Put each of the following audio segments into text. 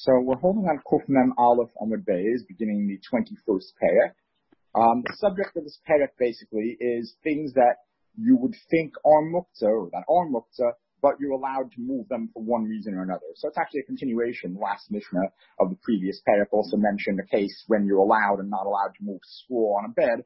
So we're holding on Kuf Mem Aleph Amud Beis, beginning the 21st parak. The subject of this parak basically is things that you would think are muktzah, or that are muktzah, but you're allowed to move them for one reason or another. So it's actually a continuation. The last Mishnah of the previous parak also mentioned a case when you're allowed and not allowed to move straw on a bed.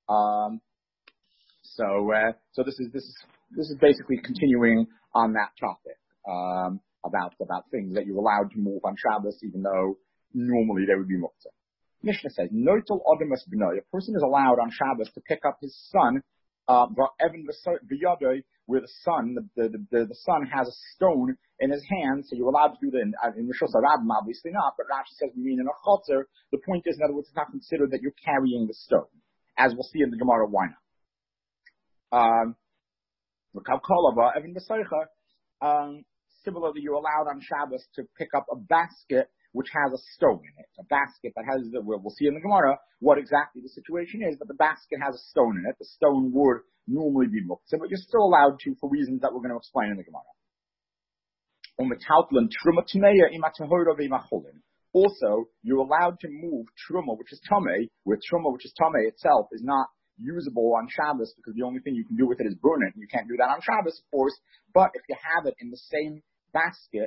So this is basically continuing on that topic. About things that you're allowed to move on Shabbos, even though normally they would be muktzah. Mishnah says, Noitel Adamas B'nai, a person is allowed on Shabbos to pick up his son, where the son has a stone in his hand, so you're allowed to do that in Rishos HaRabim, obviously not, but Rashi says we mean in a chotzer. The point is, in other words, it's not considered that you're carrying the stone, as we'll see in the Gemara. Why not? Similarly, you're allowed on Shabbos to pick up a basket which has a stone in it. A basket that has, we'll see in the Gemara what exactly the situation is, but the basket has a stone in it. The stone would normally be muktzah, but you're still allowed to for reasons that we're going to explain in the Gemara. Also, you're allowed to move truma, which is tamei, where truma, which is tamei itself, is not usable on Shabbos because the only thing you can do with it is burn it. You can't do that on Shabbos, of course, but if you have it in the same basket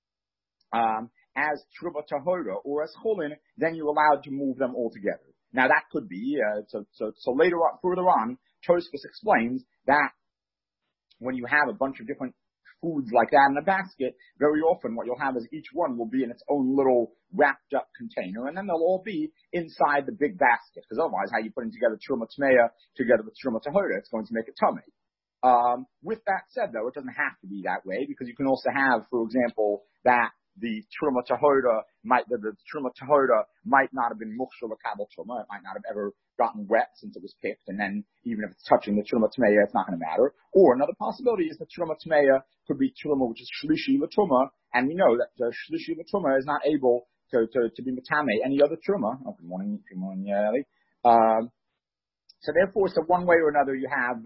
as truma tahora or as chulin, then you're allowed to move them all together. Now that could be so later on, further on, Tosfos explains that when you have a bunch of different foods like that in a basket, very often what you'll have is each one will be in its own little wrapped up container, and then they'll all be inside the big basket, because otherwise how you putting together truma tmeya together with truma tahora, it's going to make it tummy. With that said, though, it doesn't have to be that way, because you can also have, for example, that the truma tahora might not have been mukshal l'kabel truma. It might not have ever gotten wet since it was picked, and then even if it's touching the truma tmeya, it's not going to matter. Or another possibility is the truma tmeya could be truma which is shlishi l'truma, and we know that the shlishi l'truma is not able to be metame any other truma. Oh, good morning, Ellie. So therefore, one way or another, you have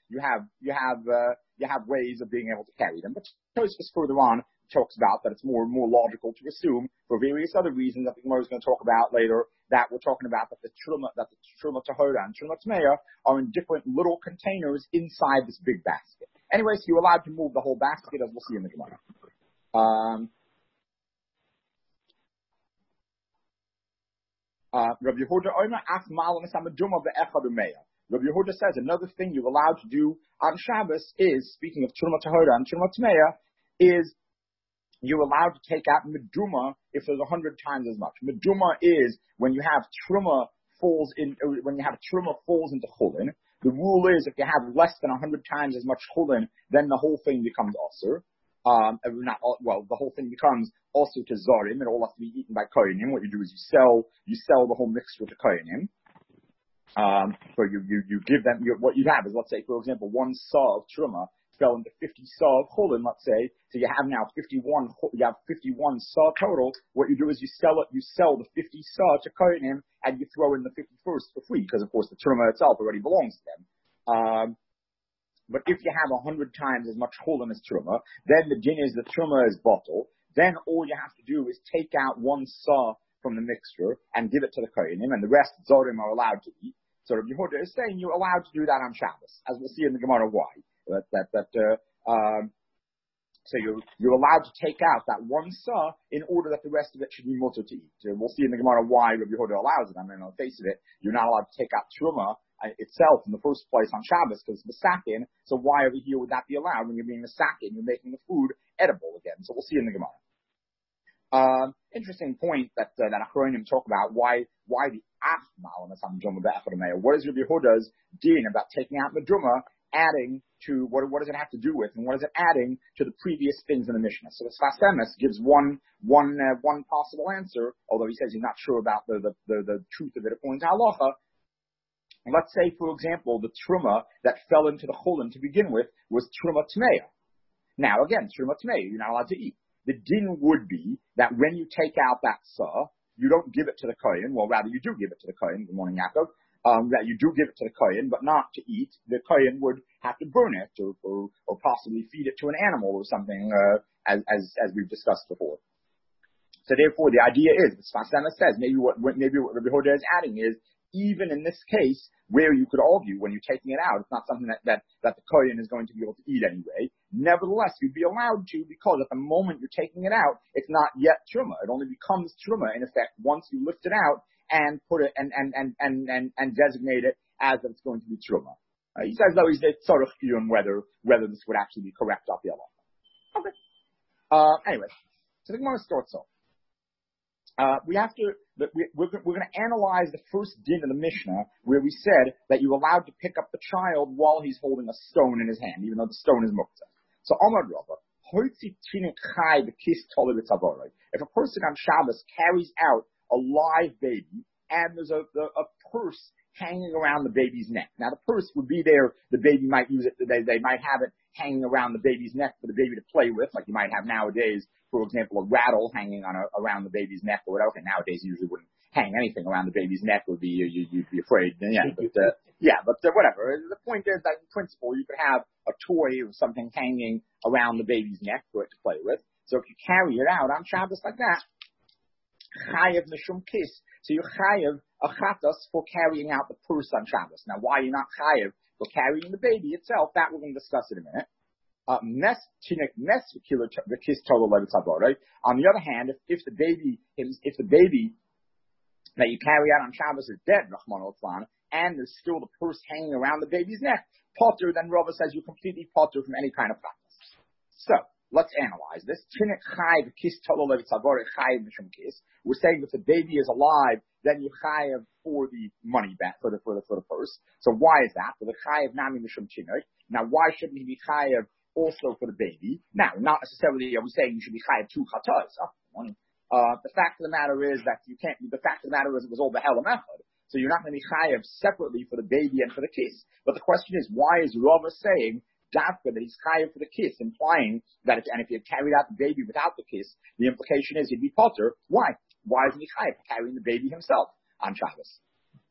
ways of being able to carry them. But Tosfos further on talks about that it's more logical to assume, for various other reasons that the Gemara is going to talk about later, that we're talking about that the truma tahora and truma tmeya are in different little containers inside this big basket. Anyway, so you're allowed to move the whole basket, as we'll see in the Gemara. Rabbi Yehuda says another thing you're allowed to do on Shabbos is, speaking of truma tahora and truma tmeya, is you're allowed to take out meduma if there's 100 times as much. Meduma is when you have truma falls into chulin. The rule is if you have less than 100 times as much chulin, then the whole thing becomes asur. The whole thing becomes also to zarim. It all has to be eaten by kohanim. What you do is you sell the whole mixture to kohanim. So you give them what you have is, let's say, for example, one saw of truma fell into 50 saw of chulin, let's say. So you have now 51 saw total. What you do is you sell the 50 saw to kohanim, and you throw in the 51st for free, because of course the truma itself already belongs to them. But if you have 100 times as much chulin as truma, then the din is the truma is bottled. Then all you have to do is take out one saw from the mixture and give it to the kohanim, and the rest zorim are allowed to eat. So Rabbi Yehuda is saying you're allowed to do that on Shabbos, as we'll see in the Gemara why. So you're allowed to take out that one saw in order that the rest of it should be mutter to eat. We'll see in the Gemara why Rabbi Yehuda allows it. I mean, on the face of it, you're not allowed to take out truma itself in the first place on Shabbos because it's masakin. So why over here would that be allowed when you're being masakin? You're making the food edible again. So we'll see in the Gemara. Interesting point that Achronim talk about why the afmal on the meduma be'echad. What is Rabbi Yehuda's din about taking out meduma, adding to what does it have to do with, and what is it adding to the previous things in the Mishnah? So the Sfas Emes gives one possible answer, although he says he's not sure about the truth of it according to halacha. Let's say, for example, the truma that fell into the chulin to begin with was truma tmeya. Now again, truma tmeya, you're not allowed to eat. The din would be that when you take out that saw, you don't give it to the kohen. Well, rather you do give it to the kohen. Good morning, Yaakov. That you do give it to the kohen, but not to eat. The kohen would have to burn it or possibly feed it to an animal or something, as we've discussed before. So therefore, the idea is, the Sfas Emes says, maybe what Rabbi Yehuda is adding is, even in this case, where you could argue when you're taking it out, it's not something that the kohen is going to be able to eat anyway. Nevertheless, you'd be allowed to, because at the moment you're taking it out, it's not yet truma. It only becomes truma in effect once you lift it out and put it and designate it as that it's going to be truma. He says though he's sort of whether this would actually be correct off the halacha. Okay. Anyway, so the Gemara starts off. We're going to analyze the first din of the Mishnah where we said that you're allowed to pick up the child while he's holding a stone in his hand, even though the stone is muktzah. So Amar Rava, if a person on Shabbos carries out a live baby and there's a purse hanging around the baby's neck. Now the purse would be there, the baby might use it, they might have it hanging around the baby's neck for the baby to play with, like you might have nowadays, for example, a rattle hanging around the baby's neck or whatever. Okay, nowadays you usually wouldn't hang anything around the baby's neck, you'd be afraid. But whatever. The point is that in principle you could have a toy or something hanging around the baby's neck for it to play with. So if you carry it out on Shabbos like that, chayav mishum kis. So you chayav a chatas for carrying out the purse on Shabbos. Now, why you're not chayav for carrying the baby itself, that we're going to discuss in a minute. On the other hand, if the baby that you carry out on Shabbos is dead, Rahman al-Flan, and there's still the purse hanging around the baby's neck, potter, then Rava says you completely potter from any kind of chatas. So, let's analyze this. We're saying if the baby is alive, then you chayav for the money back, for the purse. So why is that? For the chayav nami mishum chinik. Now why shouldn't he be chayav also for the baby? Now, not necessarily are we saying you should be chayav two chatas. The fact of the matter is that you can't, the fact of the matter is it was all behelam echad. So you're not going to be chayav separately for the baby and for the kiss. But the question is, why is Rava saying Dafka, that he's chayav for the kiss, implying that if you had carried out the baby without the kiss, the implication is he'd be potter. Why? Why isn't he chayav carrying the baby himself on Shabbos?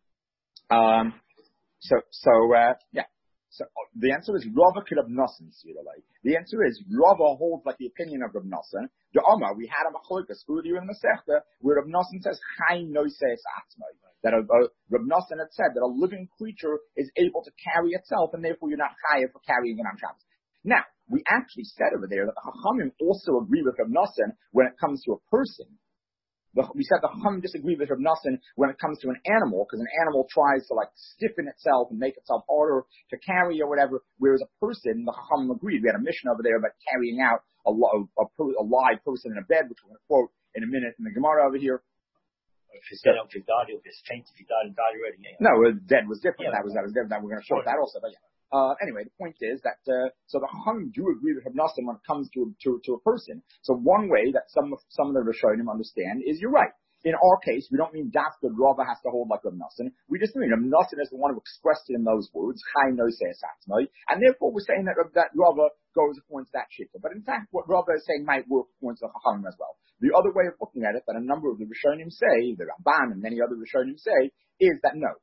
So the answer is Rava could have nothing. The answer is Rava holds like the opinion of Rav Nosson. The Omar, we had a machlokas earlier in the Masechta where Rav Nosson says Chai noises atzmai, that Rav Nosson had said that a living creature is able to carry itself, and therefore you're not chayav for carrying it on Shabbos. Now we actually said over there that the Chachamim also agree with Rav Nosson when it comes to a person. We said the Chachamim disagree with Rav Nosson when it comes to an animal, because an animal tries to like stiffen itself and make itself harder to carry or whatever, whereas a person, the Chachamim agreed. We had a mission over there about carrying out a live person in a bed, which we're going to quote in a minute in the Gemara over here. If he's dead, if he died, he'll be faint. If he died already. Yeah. No, dead was different. Yeah, that was different. That we're going to show that also. But yeah. Anyway, the point is that so the Chachamim do agree with Rav Nosson when it comes to a person. So one way that some of the Rishonim understand is you're right. In our case, we don't mean Dafka Rava has to hold like Rav Nosson. We just mean Rav Nosson is the one who expressed it in those words, Chai Nosei Satzmai, and therefore we're saying that Rava goes according to that shikha. But in fact, what Rava is saying might work according to the Chachamim as well. The other way of looking at it, that a number of the Rishonim say, the Ramban and many other Rishonim say, is that no.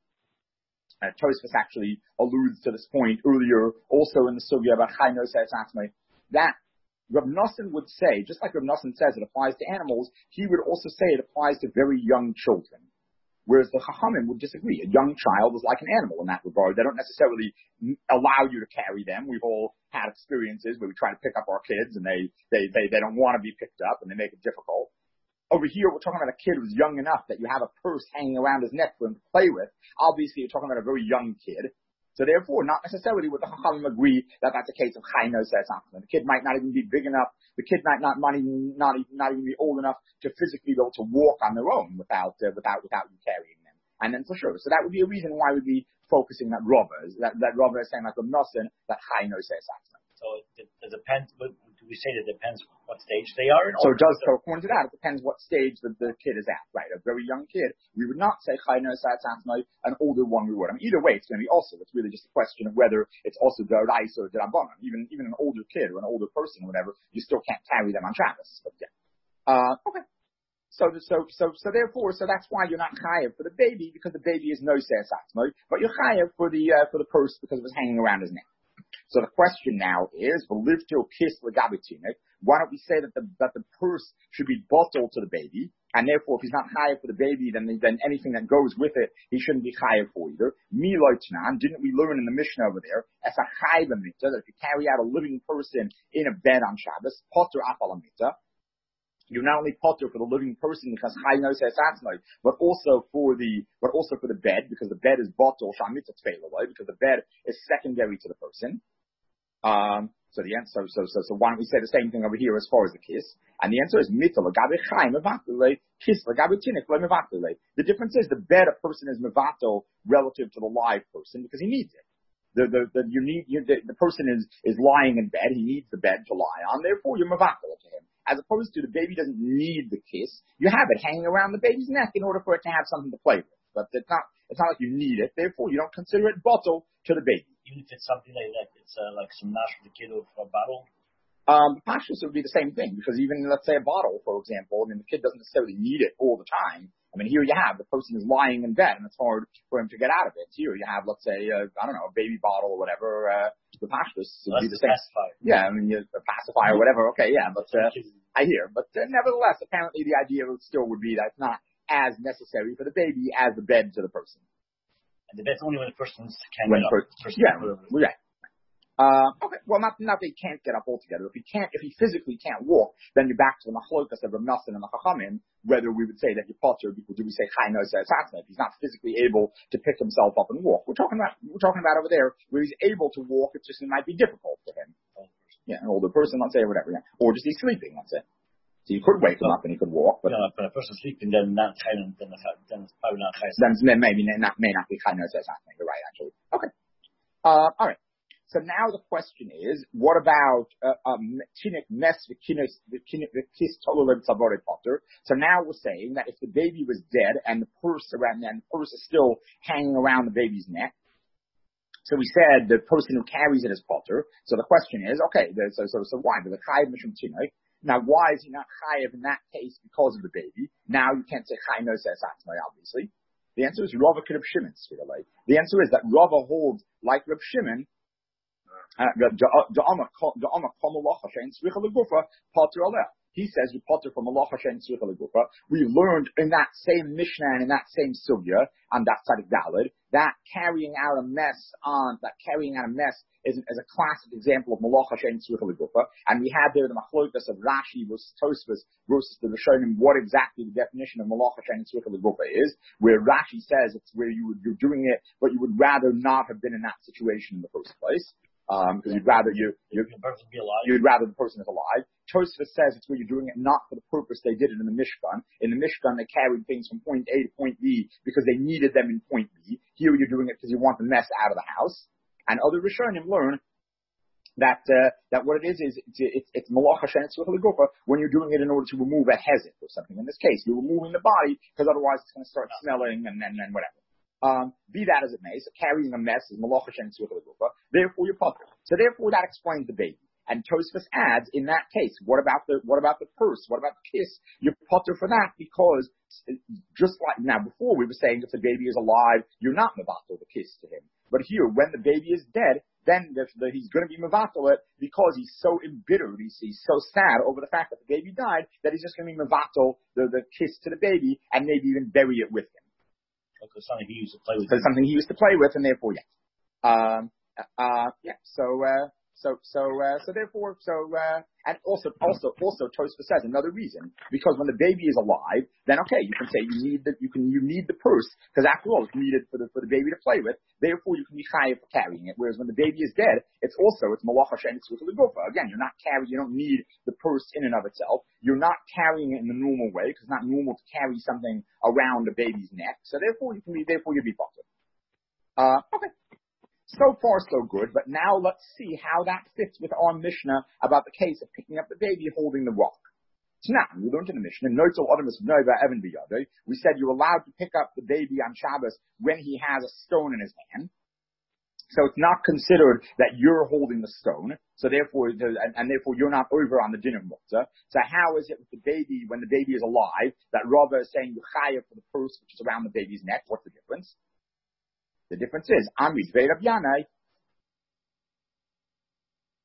Tosfos actually alludes to this point earlier, also in the sugya about Chai Nosei Satzmai, that Rav Nosson would say, just like Rav Nosson says it applies to animals, he would also say it applies to very young children. Whereas the Chachamim would disagree. A young child is like an animal in that regard. They don't necessarily allow you to carry them. We've all had experiences where we try to pick up our kids and they don't want to be picked up and they make it difficult. Over here, we're talking about a kid who's young enough that you have a purse hanging around his neck for him to play with. Obviously, you're talking about a very young kid. So therefore, not necessarily would the Chachamim agree that that's a case of Chai Nosei Satzmai. The kid might not even be big enough. The kid might not even be old enough to physically be able to walk on their own without you carrying them. And then for sure. So that would be a reason why we'd be focusing that Rava is saying like Rav Nosson that Chai Nosei Satzmai. So it depends. Do we say that it depends what stage they are in? So it does. So according to that, it depends what stage the kid is at. Right, a very young kid, we would not say Chai Nosei Satzmai. An older one, we would. I mean, either way, it's going to be also. It's really just a question of whether it's also Dorais or D'Rabbanan. Even an older kid or an older person or whatever, you still can't carry them on Shabbos. But yeah. Okay. So therefore, that's why you're not chayav for the baby, because the baby is Nosei Satzmai, but you're chayav for the purse because it was hanging around his neck. So the question now is, why don't we say that the purse should be bottled to the baby, and therefore if he's not chayav for the baby, then anything that goes with it, he shouldn't be chayav for either. Miloitnan, didn't we learn in the Mishnah over there, as a chayav mitzvah, that if you carry out a living person in a bed on Shabbos, potter afal mitzvah, you're not only potter for the living person because chay no says but also for the bed, because the bed is bottle shamitza tfeiloi, because the bed is secondary to the person. So why don't we say the same thing over here as far as the kiss? And the answer is mita lagabe chay mevatle, kiss lagabe tinik mevatle. The difference is the bed a person is mevato relative to the live person because he needs it. The person is lying in bed. He needs the bed to lie on. Therefore, you're mevatel to him. As opposed to the baby doesn't need the kiss. You have it hanging around the baby's neck in order for it to have something to play with. But it's not like you need it. Therefore, you don't consider it bottle to the baby. Even if it's something like it's like some nash for the kid or for a bottle. Pashtus would be the same thing, because even, let's say, a bottle, for example, I mean, the kid doesn't necessarily need it all the time. I mean, here you have, the person is lying in bed, and it's hard for him to get out of it. Here you have, let's say, a baby bottle or whatever, the Pashtus would be the same. Pacifier. Yeah, I mean, a pacifier or whatever, okay, yeah, but, I hear. But nevertheless, apparently the idea still would be that it's not as necessary for the baby as the bed to the person. And the bed's only when the person can get up. Yeah. Okay, well, not that he can't get up altogether. If he physically can't walk, then you're back to the machlokas of Rav Nassan and the Chachamim, whether we would say that you're potter, do we say chay no says if he's not physically able to pick himself up and walk. We're talking about over there where he's able to walk, it might be difficult for him. Yeah, an older person, let's say, or whatever, yeah. Or just he's sleeping, let's say. So you could wake him up and he could walk, but when a person's sleeping, then it's probably not chay. Then may not be chay no says you're right, actually. Okay. All right. So now the question is, what about tinik mes v'kis tololem tzavoret potter? So now we're saying that if the baby was dead and the purse is still hanging around the baby's neck. So we said the person who carries it is potter. So the question is, okay, so why? The chayiv mishum tinik. Now, why is he not chayiv in that case because of the baby? Now you can't say chayiv no says obviously. The answer is Rava could Reb Shimon. The answer is that Rava holds like Reb Shimon. He says you potter from malacha shein tzricha legufa. We learned in that same Mishnah and in that same sugya on that Tzadik Daled that carrying out a mess is a classic example of malacha shein tzricha legufa. And we had there the machlokas of Rashi versus Tosfos versus the Rishonim what exactly the definition of malacha shein tzricha legufa is. Where Rashi says it's where you're doing it, but you would rather not have been in that situation in the first place. Because you'd rather you'd rather the person is alive. Tosfos says it's where you're doing it not for the purpose they did it in the Mishkan. In the Mishkan, they carried things from point A to point B because they needed them in point B. Here you're doing it because you want the mess out of the house. And other Rishonim learn that what it is it's malacha shein tzricha legufa when you're doing it in order to remove a hezit or something. In this case, you're removing the body because otherwise it's going to start smelling and whatever. Be that as it may, so carrying a mess is malacha shein tzricha legufa. Therefore, you're potter. So therefore, that explains the baby. And Tosfos adds, in that case, what about the purse? What about the kiss? You're potter for that because just like now before we were saying if the baby is alive, you're not mevatel the kiss to him. But here, when the baby is dead, then he's going to be mevatel it because he's so embittered, he's so sad over the fact that the baby died that he's just going to be mevatel the kiss to the baby and maybe even bury it with him. Because something he used to play with. Because something he used to play with, and therefore, yes. And also Tosfos says another reason, because when the baby is alive, then okay, you can say you need the purse, because after all, it's needed for the baby to play with, therefore you can be chayav for carrying it, whereas when the baby is dead, it's malacha shein tzricha legufa. Again, you don't need the purse in and of itself, you're not carrying it in the normal way, because it's not normal to carry something around a baby's neck, so therefore you'd be potter. Okay. So far, so good, but now let's see how that fits with our Mishnah about the case of picking up the baby holding the rock. So now, we learned in the Mishnah, we said you're allowed to pick up the baby on Shabbos when he has a stone in his hand. So it's not considered that you're holding the stone, so therefore you're not over on the din of muktzah. So how is it with the baby, when the baby is alive, that Rava is saying you chayav for the purse which is around the baby's neck? What's the difference? The difference is, Amri Dvei Rav Yanai.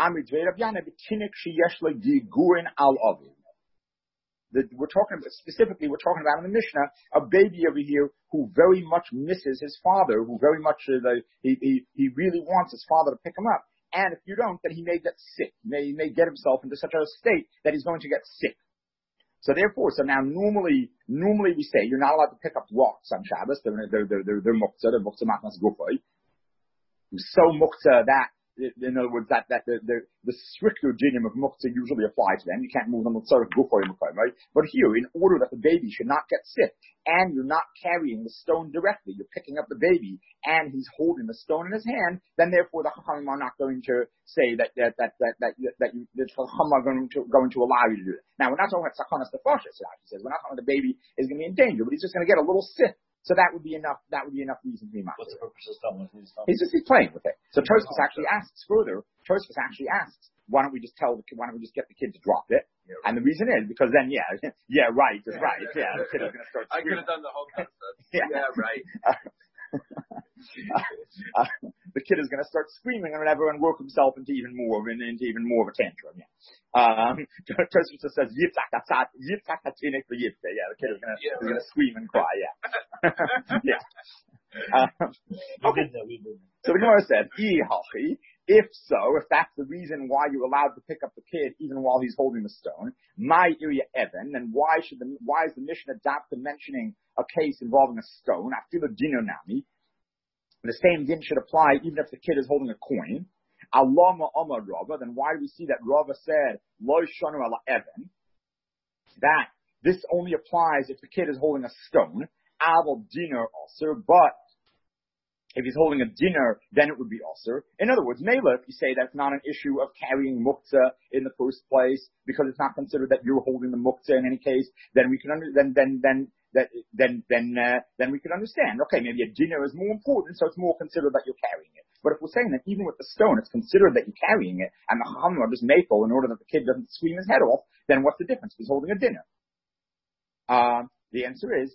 We're talking about in the Mishnah, a baby over here who very much misses his father, who very much, he really wants his father to pick him up. And if you don't, then he may get sick. He may get himself into such a state that he's going to get sick. So therefore, now normally we say you're not allowed to pick up rocks on Shabbos. They're muktzah, they're muktzah matnas gufay. So muktzah that, in other words, that the stricter dinim of muktzah usually apply to them. You can't move them with sort of gufay, right? But here, in order that the baby should not get sick, and you're not carrying the stone directly, you're picking up the baby, and he's holding the stone in his hand, then therefore the Chachamim are not going to say that the Chachamim are going to allow you to do it. Now, we're not talking about sachanas nefashos. He says we're not talking about the baby is going to be in danger, but he's just going to get a little sick. So that would be enough. That would be enough reason to be mad. What's the purpose of stone? He's playing with it. So Tosfos actually asks further. Tosfos actually asks, why don't we just get the kid to drop it? Yeah, right. And the reason is because then, right, the kid is going to start screaming. I could have done the whole concept. Right. The kid is going to start screaming and everyone work himself into even more of a tantrum. Tosfos says yitzak hatinik v'yivte. The kid is going to scream and cry. Okay. So the Gemara said, if that's the reason why you're allowed to pick up the kid even while he's holding the stone, my area Evan, then why is the Mishnah adapted mentioning a case involving a stone? After the dinner nami, the same din should apply even if the kid is holding a coin. Alama Amar Rava, then why do we see that Rava said Lo Shanu ala Evan? That this only applies if the kid is holding a stone. Aval dinner also, but if he's holding a dinner, then it would be also. In other words, Mela, if you say that's not an issue of carrying muktzah in the first place, because it's not considered that you're holding the muktzah in any case, then we can then we can understand. Okay, maybe a dinner is more important, so it's more considered that you're carrying it. But if we're saying that even with the stone, it's considered that you're carrying it, and the Chachamim are just maple in order that the kid doesn't scream his head off, then what's the difference if he's holding a dinner? The answer is.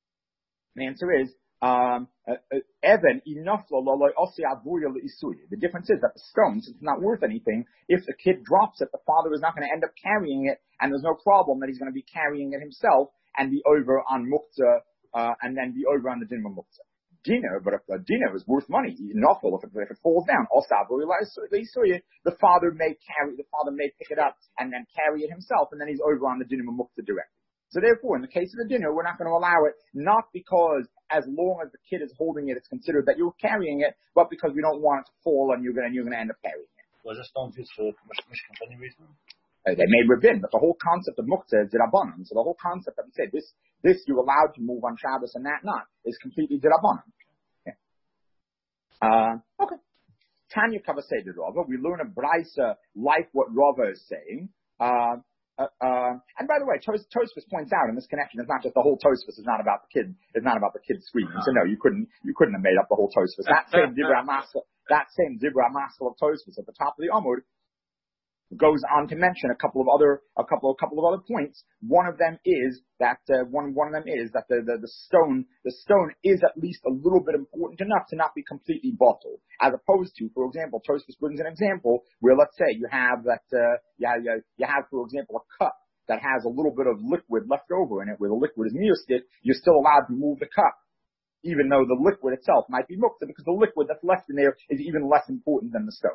Evan enough. The difference is that the stone, since it's not worth anything, if the kid drops it, the father is not going to end up carrying it, and there's no problem that he's going to be carrying it himself and be over on muktzah, and then be over on the din of muktzah. Dinner, but if a dinner is worth money, enough. If it falls down, the father may pick it up and then carry it himself, and then he's over on the din of muktzah directly. So therefore, in the case of the dinner, we're not going to allow it, not because as long as the kid is holding it, it's considered that you're carrying it, but because we don't want it to fall and you're going to end up carrying it. Was this stone used for Mishkan for any reason? They may have been, but the whole concept of muktzah is dirabanan. So the whole concept that we say this you're allowed to move on Shabbos and that not is completely dirabanan. Okay. Tanya Kavasei de Rava. We learn a brisa like what Rava is saying. And by the way, Tosfos points out in this connection, it's not just the whole Tosfos is not about the kid screaming. So no, you couldn't have made up the whole Tosfos. That same Dibra Maskal of Tosfos at the top of the Amud goes on to mention a couple of other points. One of them is that the stone is at least a little bit important enough to not be completely bottled, as opposed to, for example, Tosfos brings an example where let's say you have for example a cup that has a little bit of liquid left over in it, where the liquid is miyostit, you're still allowed to move the cup, even though the liquid itself might be muktzah, because the liquid that's left in there is even less important than the stone.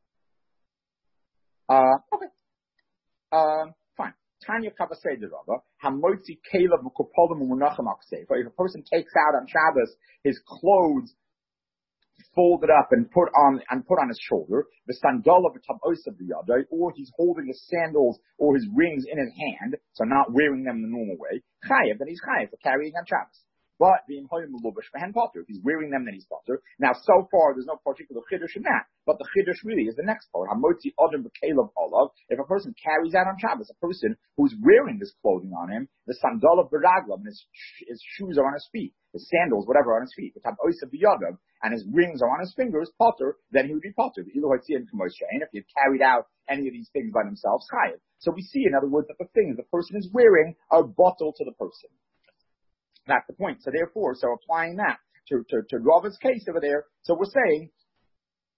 Okay. Fine. Tanya Kavasei de Rava, Hamotzi Kelev Mukopolim Umunachim Aksefa. If a person takes out on Shabbos his clothes folded up and put on his shoulder, the sandal of the tabos of the yadai, or he's holding his sandals or his rings in his hand, so not wearing them in the normal way, chayev, then he's chayev for carrying on Shabbos. But if he's wearing them, then he's potter. Now, so far, there's no particular chiddush in that. But the chiddush really is the next part. Hamotzi adam b'kelev olav. If a person carries out on Shabbos, a person who's wearing this clothing on him, the sandal of baraglam, and his shoes are on his feet, his sandals, whatever, are on his feet, the tabos of biyadav, and his rings are on his fingers, potter, then he would be potter. If he had carried out any of these things by themselves, chayev. So we see, in other words, that the things the person is wearing are bottled to the person. That's the point. So therefore, applying that to Rava's case over there, so we're saying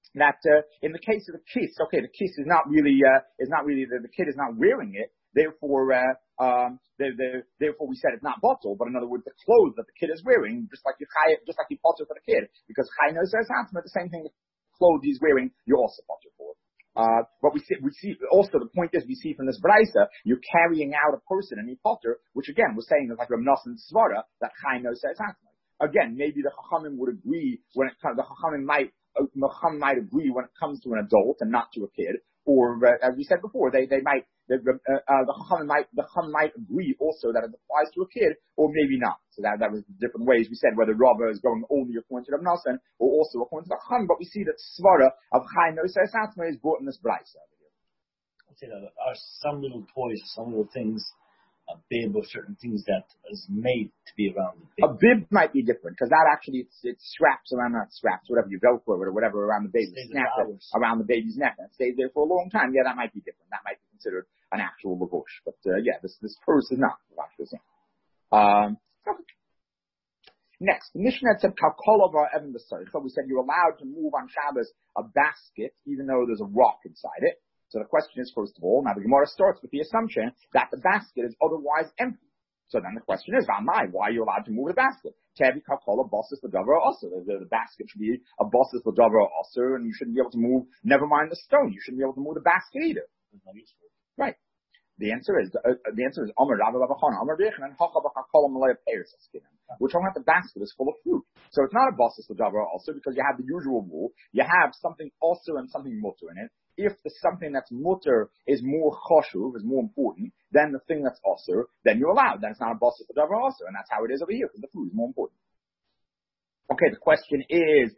that in the case of the kiss, okay, the kiss is not really the kid is not wearing it. Therefore, therefore we said it's not bottle, but in other words, the clothes that the kid is wearing, just like you potter for the kid, because chai no says the same thing. The clothes he's wearing, you also potter for. But we see also the point is we see from this brayso, you're carrying out a person in a potter, which again we're saying is like Rav Nosson Svara that chai no says again, maybe the chachamim would agree when it comes. The chachamim might agree when it comes to an adult and not to a kid, or as we said before, the chachamim might agree also that it applies to a kid, or maybe not. So that was different ways. We said whether Rava is going only according to Rav Nosson or also according to the chachamim, but we see that svara of chai no says is brought in this brayso over here. Okay, there are some little toys, some little things. A bib or certain things that is made to be around the bib. A bib might be different because that actually it's straps around, not straps, whatever you Velcro or whatever around the baby's neck, around the baby's neck, and it stays there for a long time. Yeah, that might be different. That might be considered an actual lavush. But yeah, this purse is not. Okay. Next, the Mishnah said Kalkolova Evan B'Sarich. So we said you're allowed to move on Shabbos a basket even though there's a rock inside it. So the question is, first of all, now the Gemara starts with the assumption that the basket is otherwise empty. So then the question is, why are you allowed to move the basket? Tevi kakola bosses l'davar also. The basket should be a bosses l'davar also, and you shouldn't be able to move, never mind the stone, you shouldn't be able to move the basket either. Right. The answer is Amar Rabba Rabachana, Amar Bechana, Hacha B'Kakola Malaya Peiris Askinan. We're talking about the basket is full of fruit. So it's not a bosses l'davar also because you have the usual rule. You have something also and something mutter in it. If the something that's mutter is more choshuv, is more important than the thing that's osir, then you're allowed. Then it's not a bosses l'davar also, and that's how it is over here because the food is more important. Okay, the question is,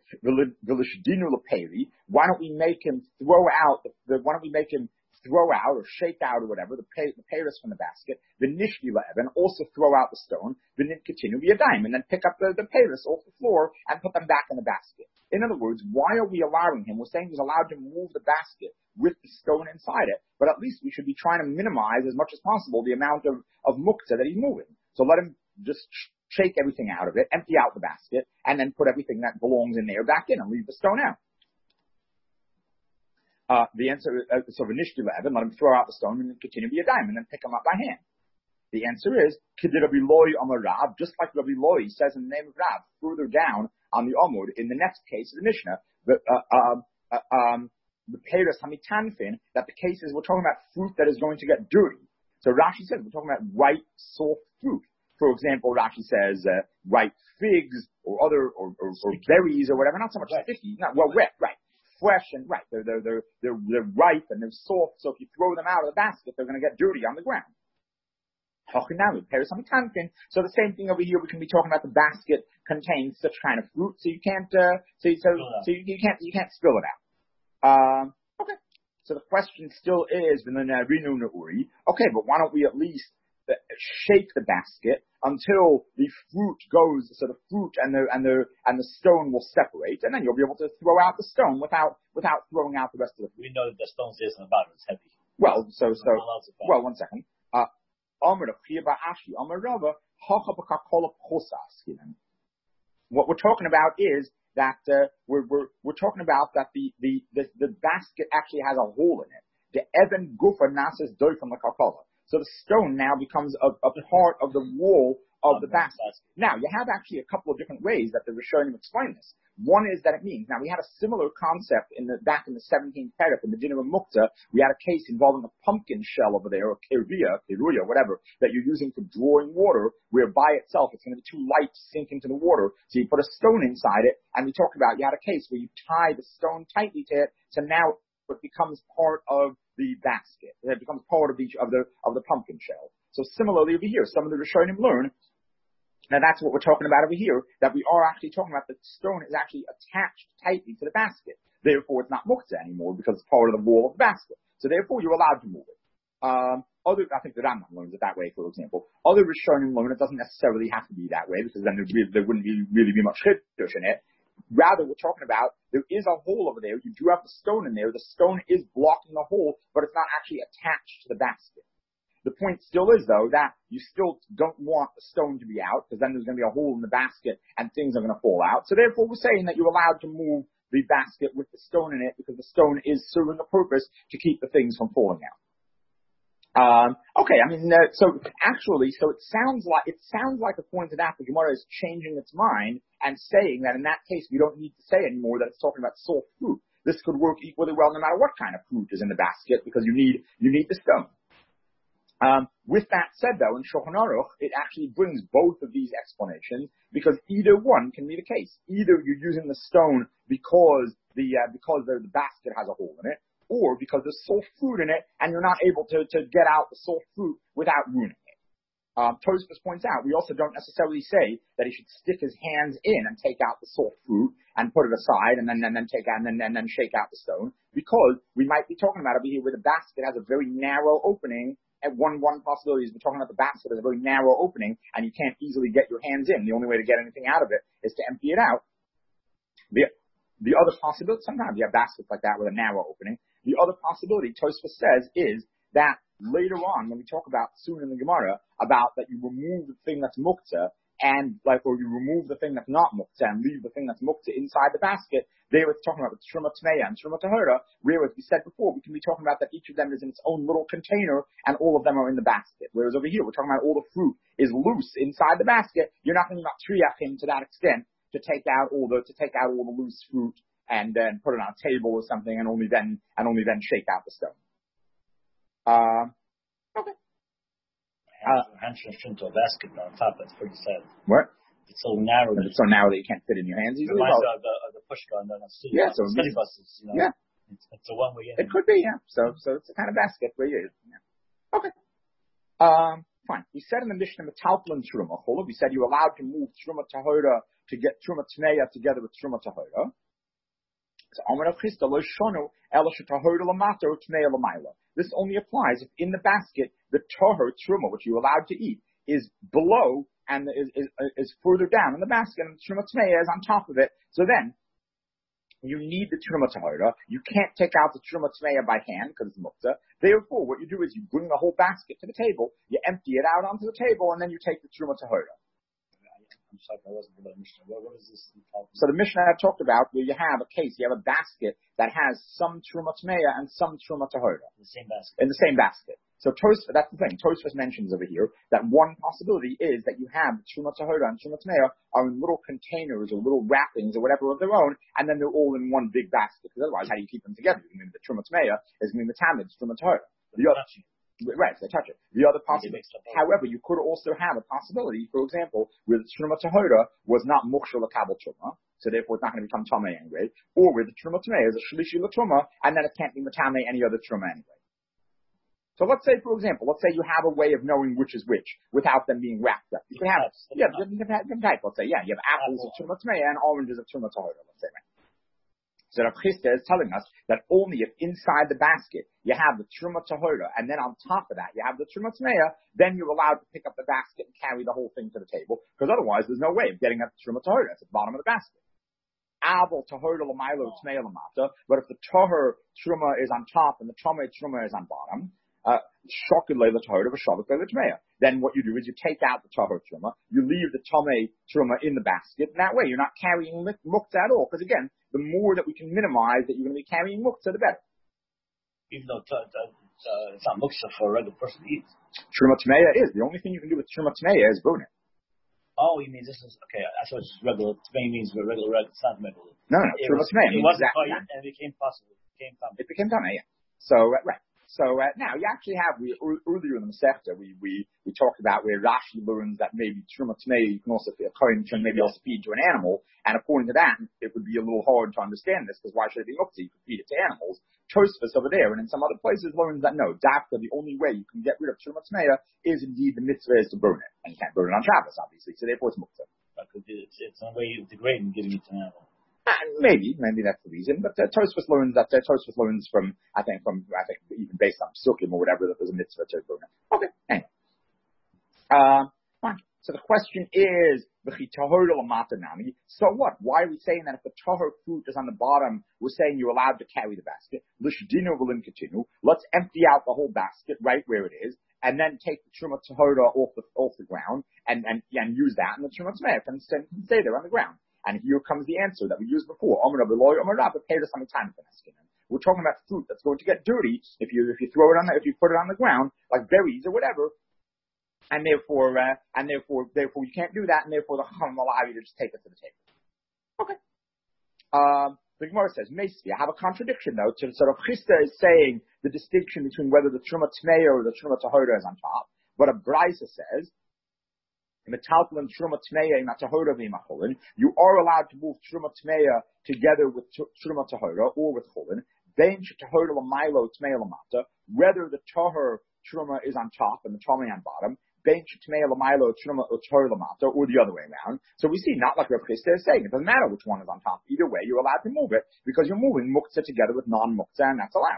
why don't we make him throw out or shake out or whatever, the peiros from the basket, the nishli and also throw out the stone, then continue be a dime, and then pick up the peiros off the floor and put them back in the basket. In other words, why are we allowing him? We're saying he's allowed to move the basket with the stone inside it, but at least we should be trying to minimize as much as possible the amount of muktzah that he's moving. So let him just shake everything out of it, empty out the basket, and then put everything that belongs in there back in and leave the stone out. The answer is, so Vinishti Levin, let him throw out the stone and continue to be a dime, and then pick them up by hand. The answer is, Kidid Rabbi Loi Amar Rab, just like Rabbi Loi says in the name of Rab, further down on the Amud, in the next case of the Mishnah, the Peiros Hamitanfin, that the case is we're talking about fruit that is going to get dirty. So Rashi says we're talking about ripe, soft fruit. For example, Rashi says ripe figs or other or berries or whatever, not so much sticky, wet, right. Fresh and right. They're ripe and they're soft, so if you throw them out of the basket, they're going to get dirty on the ground. So the same thing over here, we can be talking about the basket contains such kind of fruit, so you can't, you can't spill it out. Okay. So the question still is, okay, but why don't we at least shake the basket until the fruit goes, so the fruit and the stone will separate, and then you'll be able to throw out the stone without throwing out the rest of the fruit. We know that the stone stays on the bottom; it's heavy. Well, well, 1 second. What we're talking about is that we're talking about that the basket actually has a hole in it. The even gufa nases doy from the kalkola. So the stone now becomes a part of the wall of the basket. Now, you have actually a couple of different ways that the Rishonim explain this. One is that it means, now we had a similar concept back in the 17th paragraph in the Din of Muktzah. We had a case involving a pumpkin shell over there, or kiruya, whatever, that you're using for drawing water, where by itself it's going to be too light to sink into the water. So you put a stone inside it, and we talked about, you had a case where you tie the stone tightly to it, so now it becomes part of the basket. It becomes part of the pumpkin shell. So similarly over here, some of the Rishonim learn, now that's what we're talking about over here, that we are actually talking about the stone is actually attached tightly to the basket. Therefore, it's not muktzah anymore because it's part of the wall of the basket. So therefore, you're allowed to move it. I think the Rambam learns it that way, for example. Other Rishonim learn it doesn't necessarily have to be that way because then there wouldn't really be much chiddush in it. Rather, we're talking about there is a hole over there. You do have the stone in there. The stone is blocking the hole, but it's not actually attached to the basket. The point still is, though, that you still don't want the stone to be out because then there's going to be a hole in the basket and things are going to fall out. So therefore, we're saying that you're allowed to move the basket with the stone in it because the stone is serving a purpose to keep the things from falling out. Okay, I mean, so it sounds like according to that, the Gemara is changing its mind and saying that in that case, we don't need to say anymore that it's talking about soft fruit. This could work equally well no matter what kind of fruit is in the basket because you need the stone. With that said though, in Shulchan Aruch, it actually brings both of these explanations because either one can be the case. Either you're using the stone because the basket has a hole in it, or because there's soft fruit in it and you're not able to get out the soft fruit without ruining it. Tosfos points out, we also don't necessarily say that he should stick his hands in and take out the soft fruit and put it aside and then take out and then shake out the stone, because we might be talking about over here where the basket has a very narrow opening. And one possibility is we're talking about the basket has a very narrow opening and you can't easily get your hands in. The only way to get anything out of it is to empty it out. The other possibility, sometimes you have baskets like that with a narrow opening. The other possibility, Tosfos says, is that later on, when we talk about soon in the Gemara, about that you remove the thing that's muktzah, or you remove the thing that's not muktzah and leave the thing that's muktzah inside the basket, they were talking about the Truma Tmeya and Truma Tahora, where, as we said before, we can be talking about that each of them is in its own little container and all of them are in the basket. Whereas over here, we're talking about all the fruit is loose inside the basket. You're not thinking about triyachim to that extent to take out all the loose fruit and then put it on a table or something and only then shake out the stone. Okay. Hands into a basket on top. That's pretty sad. What? It's so narrow. It's so narrow that you can't fit in your hands easily. It reminds me of the pushka on the city. Yeah, so city buses. Yeah. It's a one-way in. It could be, yeah. So it's a kind of basket where you. Yeah. Okay. Fine. We said in the Mishnah Metalpel and Truma Chola, we said you're allowed to move Truma Tahora to get Truma Tmeya together with Truma Tahora. This only applies if in the basket the tahor truma, which you're allowed to eat, is below and is further down in the basket, and the truma tmeya is on top of it. So then you need the truma tahora. You can't take out the truma tmeya by hand because it's muktzah. Therefore, what you do is you bring the whole basket to the table, you empty it out onto the table, and then you take the truma tahora. I'm sorry, I wasn't about Mishnah. What is this? So the Mishnah I talked about where you have a case, you have a basket that has some Truma Tmeya and some Truma Tahora. In the same basket. So that's the thing. Tosfos mentions over here that one possibility is that you have Truma Tahora and Truma Tmeya are in little containers or little wrappings or whatever of their own, and then they're all in one big basket. Because otherwise, how do you keep them together? You mean the Truma Tmeya is going to be the Tamid, Truma Tahora. Right, they touch it. The other possibility, however, you could also have a possibility, for example, where the Truma Tahora was not Mukshal Kabel Truma, so therefore it's not going to become Tameh anyway, or where the Truma Tameh is a Shlishi Truma, and then it can't be Matameh any other Truma anyway. So let's say, for example, you have a way of knowing which is which without them being wrapped up. You can have, you can type, let's say, you have apples of Truma Tameh and oranges of Truma Tahora, let's say, right? So Rav Chisda is telling us that only if inside the basket you have the Truma Tahora, and then on top of that you have the Truma Tmeya, then you're allowed to pick up the basket and carry the whole thing to the table, because otherwise there's no way of getting at the Truma Tahora. It's at the bottom of the basket. Abel Tahora L'Mailo Tmeya L'Mata, but if the Tahor Truma is on top and the Tameh Truma is on bottom, Shokid Leila Tahora v'Shavik Leila Tmeya. Then what you do is you take out the Tahor Truma, you leave the Tameh Truma in the basket, and that way you're not carrying muktzah at all, because again, the more that we can minimize that you're going to be carrying muktzah, the better. Even though it's not muktzah for a regular person to eat. Truma Tmeya is. The only thing you can do with Truma Tmeya is burn it. Oh, you mean this is, okay, I thought it's regular. Tmeya means regular, it's not regular. No, Truma Tmeya. It wasn't exactly, and it became possible. It became Tameh, yeah. So, right. So now you actually have, earlier in the Masechta, we talked about where Rashi learns that maybe Truma Tmeya you can also feed, can maybe also feed to an animal, and according to that, it would be a little hard to understand this, because why should it be muktzah? You could feed it to animals. Tosfos over there, and in some other places learns that no, Dafka, the only way you can get rid of Truma Tmeya is indeed the mitzvah is to burn it, and you can't burn it on Shabbos, obviously, so therefore it's muktzah. It's a way of degrading giving it to an animal. Maybe that's the reason. But Tosfos learns from even based on Sukkim or whatever that there's a mitzvah to burn it. Okay, anyway. Fine. So the question is, so what? Why are we saying that if the tahor fruit is on the bottom, we're saying you're allowed to carry the basket? Let's empty out the whole basket right where it is, and then take the truma tahora off the ground and use that, and the truma tmeya can stay there on the ground. And here comes the answer that we used before. We're talking about fruit that's going to get dirty if you throw it if you put it on the ground, like berries or whatever. And therefore you can't do that, and therefore the Chacham allow you to just take it to the table. Okay. The Gemara says, Meisvi, I have a contradiction though, to sort of Chisda is saying the distinction between whether the Truma Tmeya or the Truma Tahora is on top. But a Braisa says, you are allowed to move Truma Tmeya together with Truma Tahora or with Cholin. Whether the Tahor Truma is on top and the Tamei on bottom, or the other way around. So we see, not like Rav Chisda is saying, it doesn't matter which one is on top. Either way, you're allowed to move it because you're moving muktzah together with non-muktzah, and that's allowed.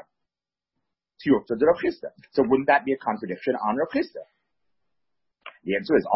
So wouldn't that be a contradiction on Rav Chisda? The answer is,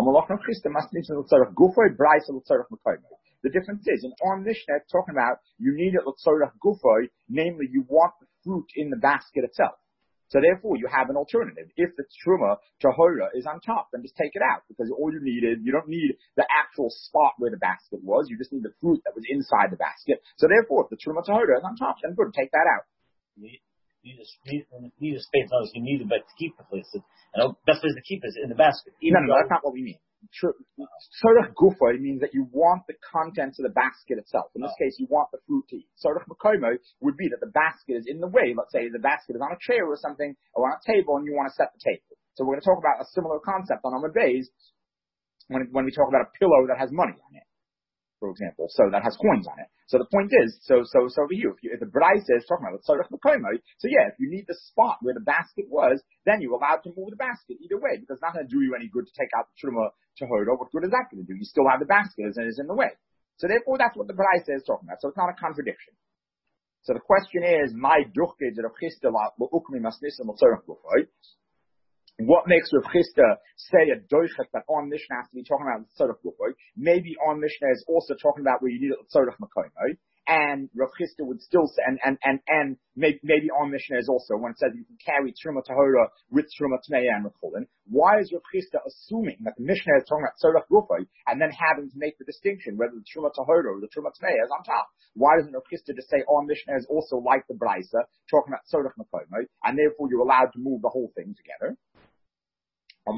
the difference is, in our Mishnah, it's talking about you need it l'tzorach gufay, namely you want the fruit in the basket itself. So therefore, you have an alternative. If the Truma Tahora is on top, then just take it out, because all you don't need the actual spot where the basket was, you just need the fruit that was inside the basket. So therefore, if the Truma Tahora is on top, then good, take that out. You need a space, you need it, but to keep the place. And the best place to keep is in the basket. No, that's not what we mean. Tzorach gufa means that you want the contents of the basket itself. In this case, you want the fruit to eat. Tzorach makomo would be that the basket is in the way. Let's say the basket is on a chair or something, or on a table, and you want to set the table. So we're going to talk about a similar concept on Amud Beis when we talk about a pillow that has money on it, for example, so that has coins on it. So the point is, so for you, if the Braisa is talking about tzorach makomo, so yeah, if you need the spot where the basket was, then you're allowed to move the basket either way, because it's not going to do you any good to take out the Truma Tahora. What good is that going to do? You still have the basket as it is in the way. So therefore, that's what the Braisa is talking about. So it's not a contradiction. So the question is, my duchke de Rav Chisda l'ukmi masnisim l'tzorach gufay. What makes Rav Chisda say a doichet that on Mishnah has to be talking about tzorach gufay? Maybe on Mishnah is also talking about where you need tzorach makomo. And Rav Chisda would still say, and maybe on Mishnah is also when it says you can carry Truma Tahora with Truma Tmeya and with Cholin. Why is Rav Chisda assuming that the Mishnah is talking about tzorach gufay and then having to make the distinction whether the Truma Tahora or the Truma Tmeya is on top? Why doesn't Rav Chisda just say on Mishnah is also like the Braisa talking about tzorach makomo, and therefore you're allowed to move the whole thing together? So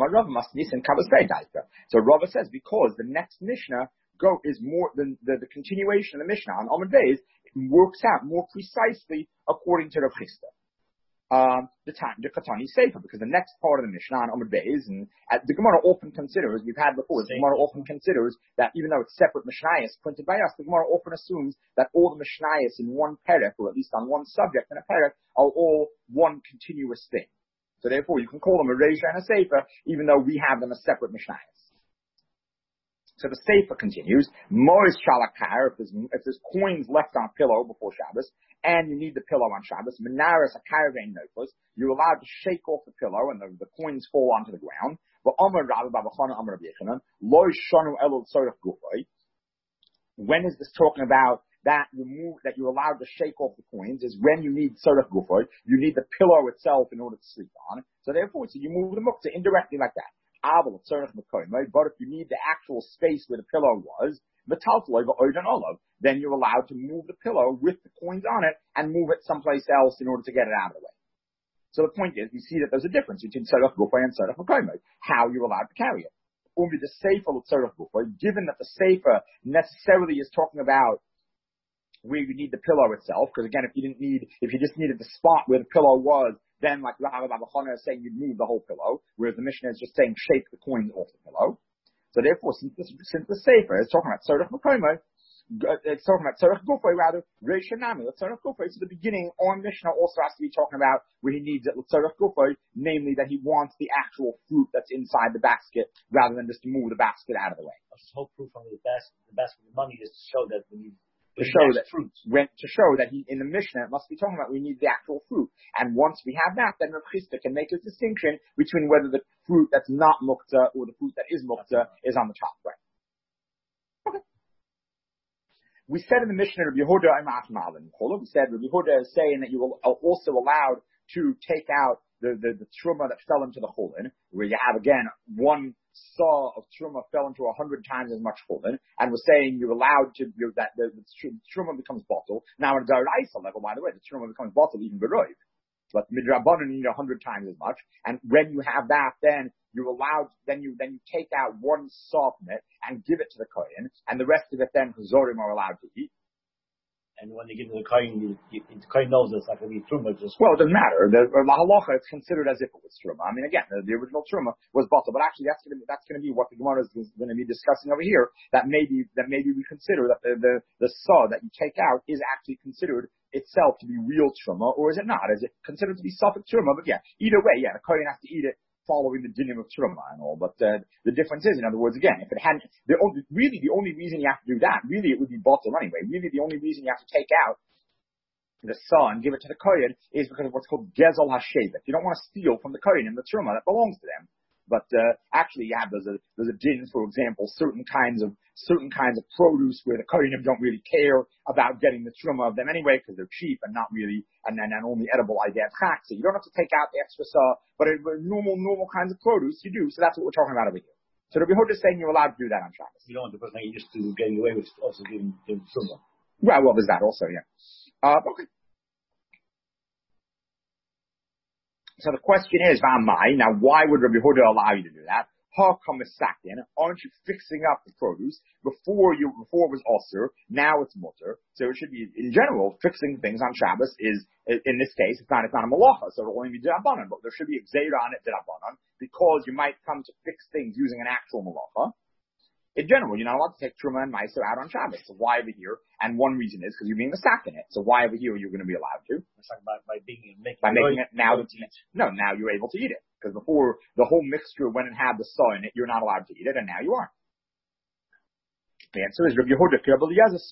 Rava says because the next Mishnah is more than the continuation of the Mishnah on Amud Beis, it works out more precisely according to Rav Chisda. The Katani Sefer, because the next part of the Mishnah on Amud Beis, and the Gemara often considers, we've had before, the Gemara often considers that even though it's separate Mishnayos printed by us, the Gemara often assumes that all the Mishnayos in one perek, or at least on one subject in a perek, are all one continuous thing. So therefore, you can call them a Reisha and a Sefer, even though we have them as separate Mishnayos. So the Sefer continues, Mois Shalakar, if there's coins left on a pillow before Shabbos, and you need the pillow on Shabbos, Menaris Akaravein Nofos, you're allowed to shake off the pillow and the coins fall onto the ground. But Amar Rabbi Babachana Amar Rabbi Yechanan, Lo Shanu Elul Tzorach Gufay. When is this talking about that you're allowed to shake off the coins is when you need tzorach gufay, you need the pillow itself in order to sleep on. So therefore, you move the muktzah indirectly like that. But if you need the actual space where the pillow was, then you're allowed to move the pillow with the coins on it and move it someplace else in order to get it out of the way. So the point is, we see that there's a difference between tzorach gufay and tzorach makomo, how you're allowed to carry it. The sefer tzorach gufay, given that the sefer necessarily is talking about where you need the pillow itself, because again, if you just needed the spot where the pillow was, then like Rabbi Babachana is saying you'd move the whole pillow, whereas the Mishnah is just saying shake the coins off the pillow. So therefore, since the Sefer is talking about tzorach makomo, it's talking about tzorach gufay rather, Reisha Nami, tzorach gufay. So the beginning on Mishnah also has to be talking about where he needs it, tzorach gufay, namely that he wants the actual fruit that's inside the basket rather than just to move the basket out of the way. The whole proof on the basket of money is to show that we need to show that in the Mishnah it must be talking about we need the actual fruit. And once we have that, then Rav Chisda can make a distinction between whether the fruit that's not muktzah or the fruit that is muktzah is on the top right. Okay. We said in the Mishnah Rabbi Yehuda we said Rabbi Yehuda is saying that you are also allowed to take out the truma that fell into the cholin, where you have again one saw of truma fell into 100 times as much chulin, and was saying you're allowed to, that the truma becomes bottle. Now at a daraisa level, by the way, the truma becomes bottle even beroiv. But midrabanan you need 100 times as much, and when you have that, then you're allowed. Then you take out one saw from it and give it to the kohen, and the rest of it then chazorim are allowed to eat. And when you give it to the kohen, the kohen knows it's not going to be truma. Well, it doesn't matter. The halacha, it's considered as if it was truma. I mean, again, the original truma was bottle, but actually that's going to be what the Gemara is going to be discussing over here. That maybe we consider that the saw that you take out is actually considered itself to be real truma, or is it not? Is it considered to be suffix truma? But yeah, either way, yeah, the kohen has to eat it following the dinim of truma and all. But the difference is, in other words, again, if it hadn't, the only reason you have to do that, really, it would be bottle anyway. Really, the only reason you have to take out the saw and give it to the kohen is because of what's called gezel hashevet. You don't want to steal from the kohen and the truma that belongs to them. But actually, yeah, there's a din, for example, certain kinds of produce where the kohenim don't really care about getting the truma of them anyway because they're cheap and not really and only edible idea chak. So you don't have to take out the extra saw, but normal kinds of produce you do. So that's what we're talking about over here. So Rabbi Yehuda is saying you're allowed to do that on Shabbos. You don't want the person you used to getting away with also giving truma. Well, there's that also, yeah. Okay. So the question is, now why would Rabbi Yehuda allow you to do that? Aren't you fixing up the produce before it was osir? Now it's mutter. So it should be, in general, fixing things on Shabbos is, in this case, it's not a malacha, so it'll only be d'Rabbanan, but there should be a gzeira on it d'Rabbanan, because you might come to fix things using an actual malacha. In general, you're not allowed to take truma and meiser out on Shabbos. So why over here? And one reason is because you're being misak in it. So why over here you're going to be allowed to? By making it now now you're able to eat it. Because before the whole mixture, when it had the saw in it, you're not allowed to eat it, and now you are. The answer is Rabbi Yehuda. Rabbi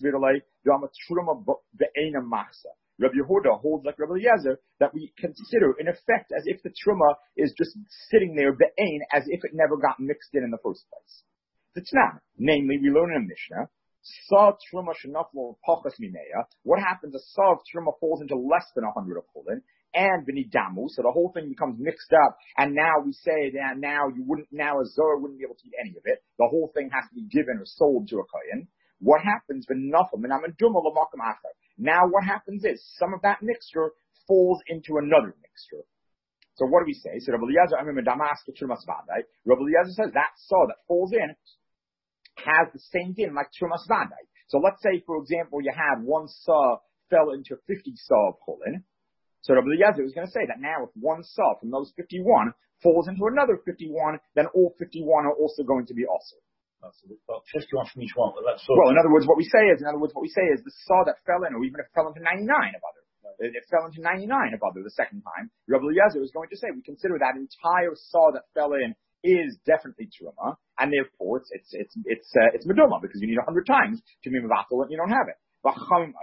Yehuda holds like Rabbi Eliezer that we consider in effect as if the truma is just sitting there be'ein, as if it never got mixed in the first place. It's not. Namely, we learn in a Mishnah, saw truma shenaflo pachas mimeya. What happens? A saw of truma falls into less than 100 of chulin, and v'nidamu, so the whole thing becomes mixed up. And now we say that now a zor wouldn't be able to eat any of it. The whole thing has to be given or sold to a kohen. What happens? Now what happens is some of that mixture falls into another mixture. So what do we say? So Rabbi Eliezer says that saw that falls in has the same din like Trumas Vadai. So let's say, for example, you have one saw fell into 50 saw of chulin. So Rabbi Eliezer is going to say that now if one saw from those 51 falls into another 51, then all 51 are also going to be also. Well, 51 from each one. Well, in other words, what we say is the saw that fell in, or even if it fell into 99 of other. It fell into 99 of other the second time. Rabbi Eliezer is going to say we consider that entire saw that fell in is definitely truma, and therefore it's meduma because you need 100 times to be mevatel and you don't have it. The Chum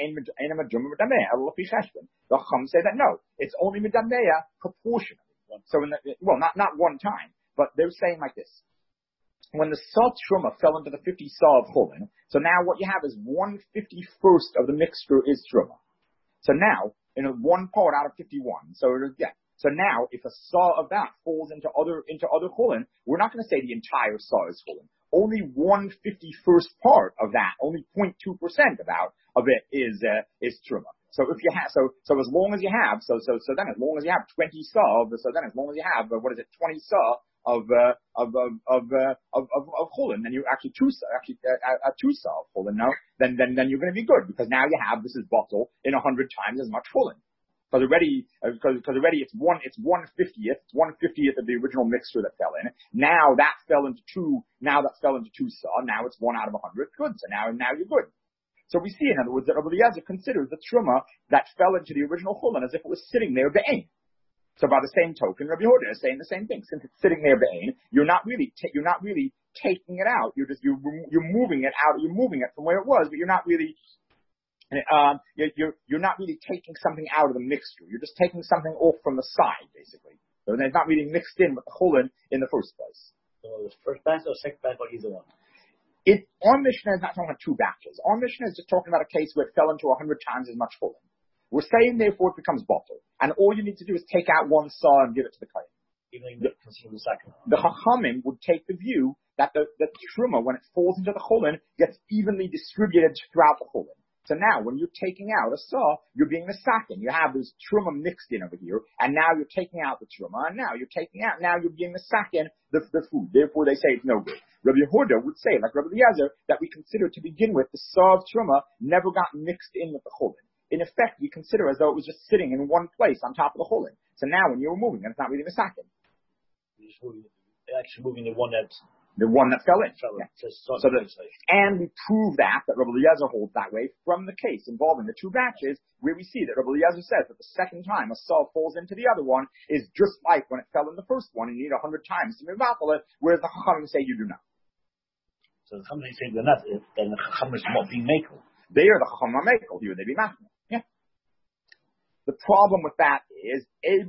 say that no, it's only medameya proportionally. So not one time, but they're saying like this. When the saw truma fell into the 50 saw of chulin, so now what you have is 1/51st of the mixture is truma. So now, in one part out of 51, so now if a saw of that falls into other chulin, we're not going to say the entire saw is chulin. Only 1/51st part of that, only 0.2% of it is truma. So if you have, so as long as you have, so then as long as you have 20 saw, so then as long as you have, 20 saw of chulin, then you actually two saw of chulin, no? Then you're going to be good because now you have, this is bottle in 100 times as much chulin. Because already it's 1/50th of the original mixture that fell in. Now that fell into two saw. Now it's 1 out of 100. Good. So now you're good. So we see, in other words, that Rabbi Eliezer considers the truma that fell into the original chulin as if it was sitting there be'ein. So by the same token, Rabbi Yehuda is saying the same thing. Since it's sitting there be'ein, you're not really taking it out. You're moving it out. You're moving it from where it was, but you're not really. You're not really taking something out of the mixture. You're just taking something off from the side, basically. So it's not really mixed in with the chulin in the first place. So the first batch or second batch or either one? Our Mishnah is not talking about two batches. Our Mishnah is just talking about a case where it fell into 100 times as much chulin. We're saying, therefore, it becomes bottle. And all you need to do is take out one saw and give it to the kohen. Even though you consider the second. The Chachamim would take the view that the truma, when it falls into the chulin, gets evenly distributed throughout the chulin. So now, when you're taking out a saw, you're being misakin. You have this truma mixed in over here, and now you're taking out the truma, and now you're being misakin the food. Therefore, they say it's no good. Rabbi Yehuda would say, like Rabbi Eliezer, that we consider to begin with the saw of truma never got mixed in with the chulin. In effect, we consider as though it was just sitting in one place on top of the chulin. So now, when you're moving, it's not really misakin. You're actually moving the one that fell in. Yeah. And we prove that Rabbi Eliezer holds that way from the case involving the two batches, where we see that Rabbi Eliezer says that the second time a saw falls into the other one is just like when it fell in the first one, and you need 100 times to move out of it, whereas the Chachamim say you do not. So the Chachamim say they're not, then the Chachamim is not being makel. They are the Chachamim makel, here they be machmir. Yeah. The problem with that is,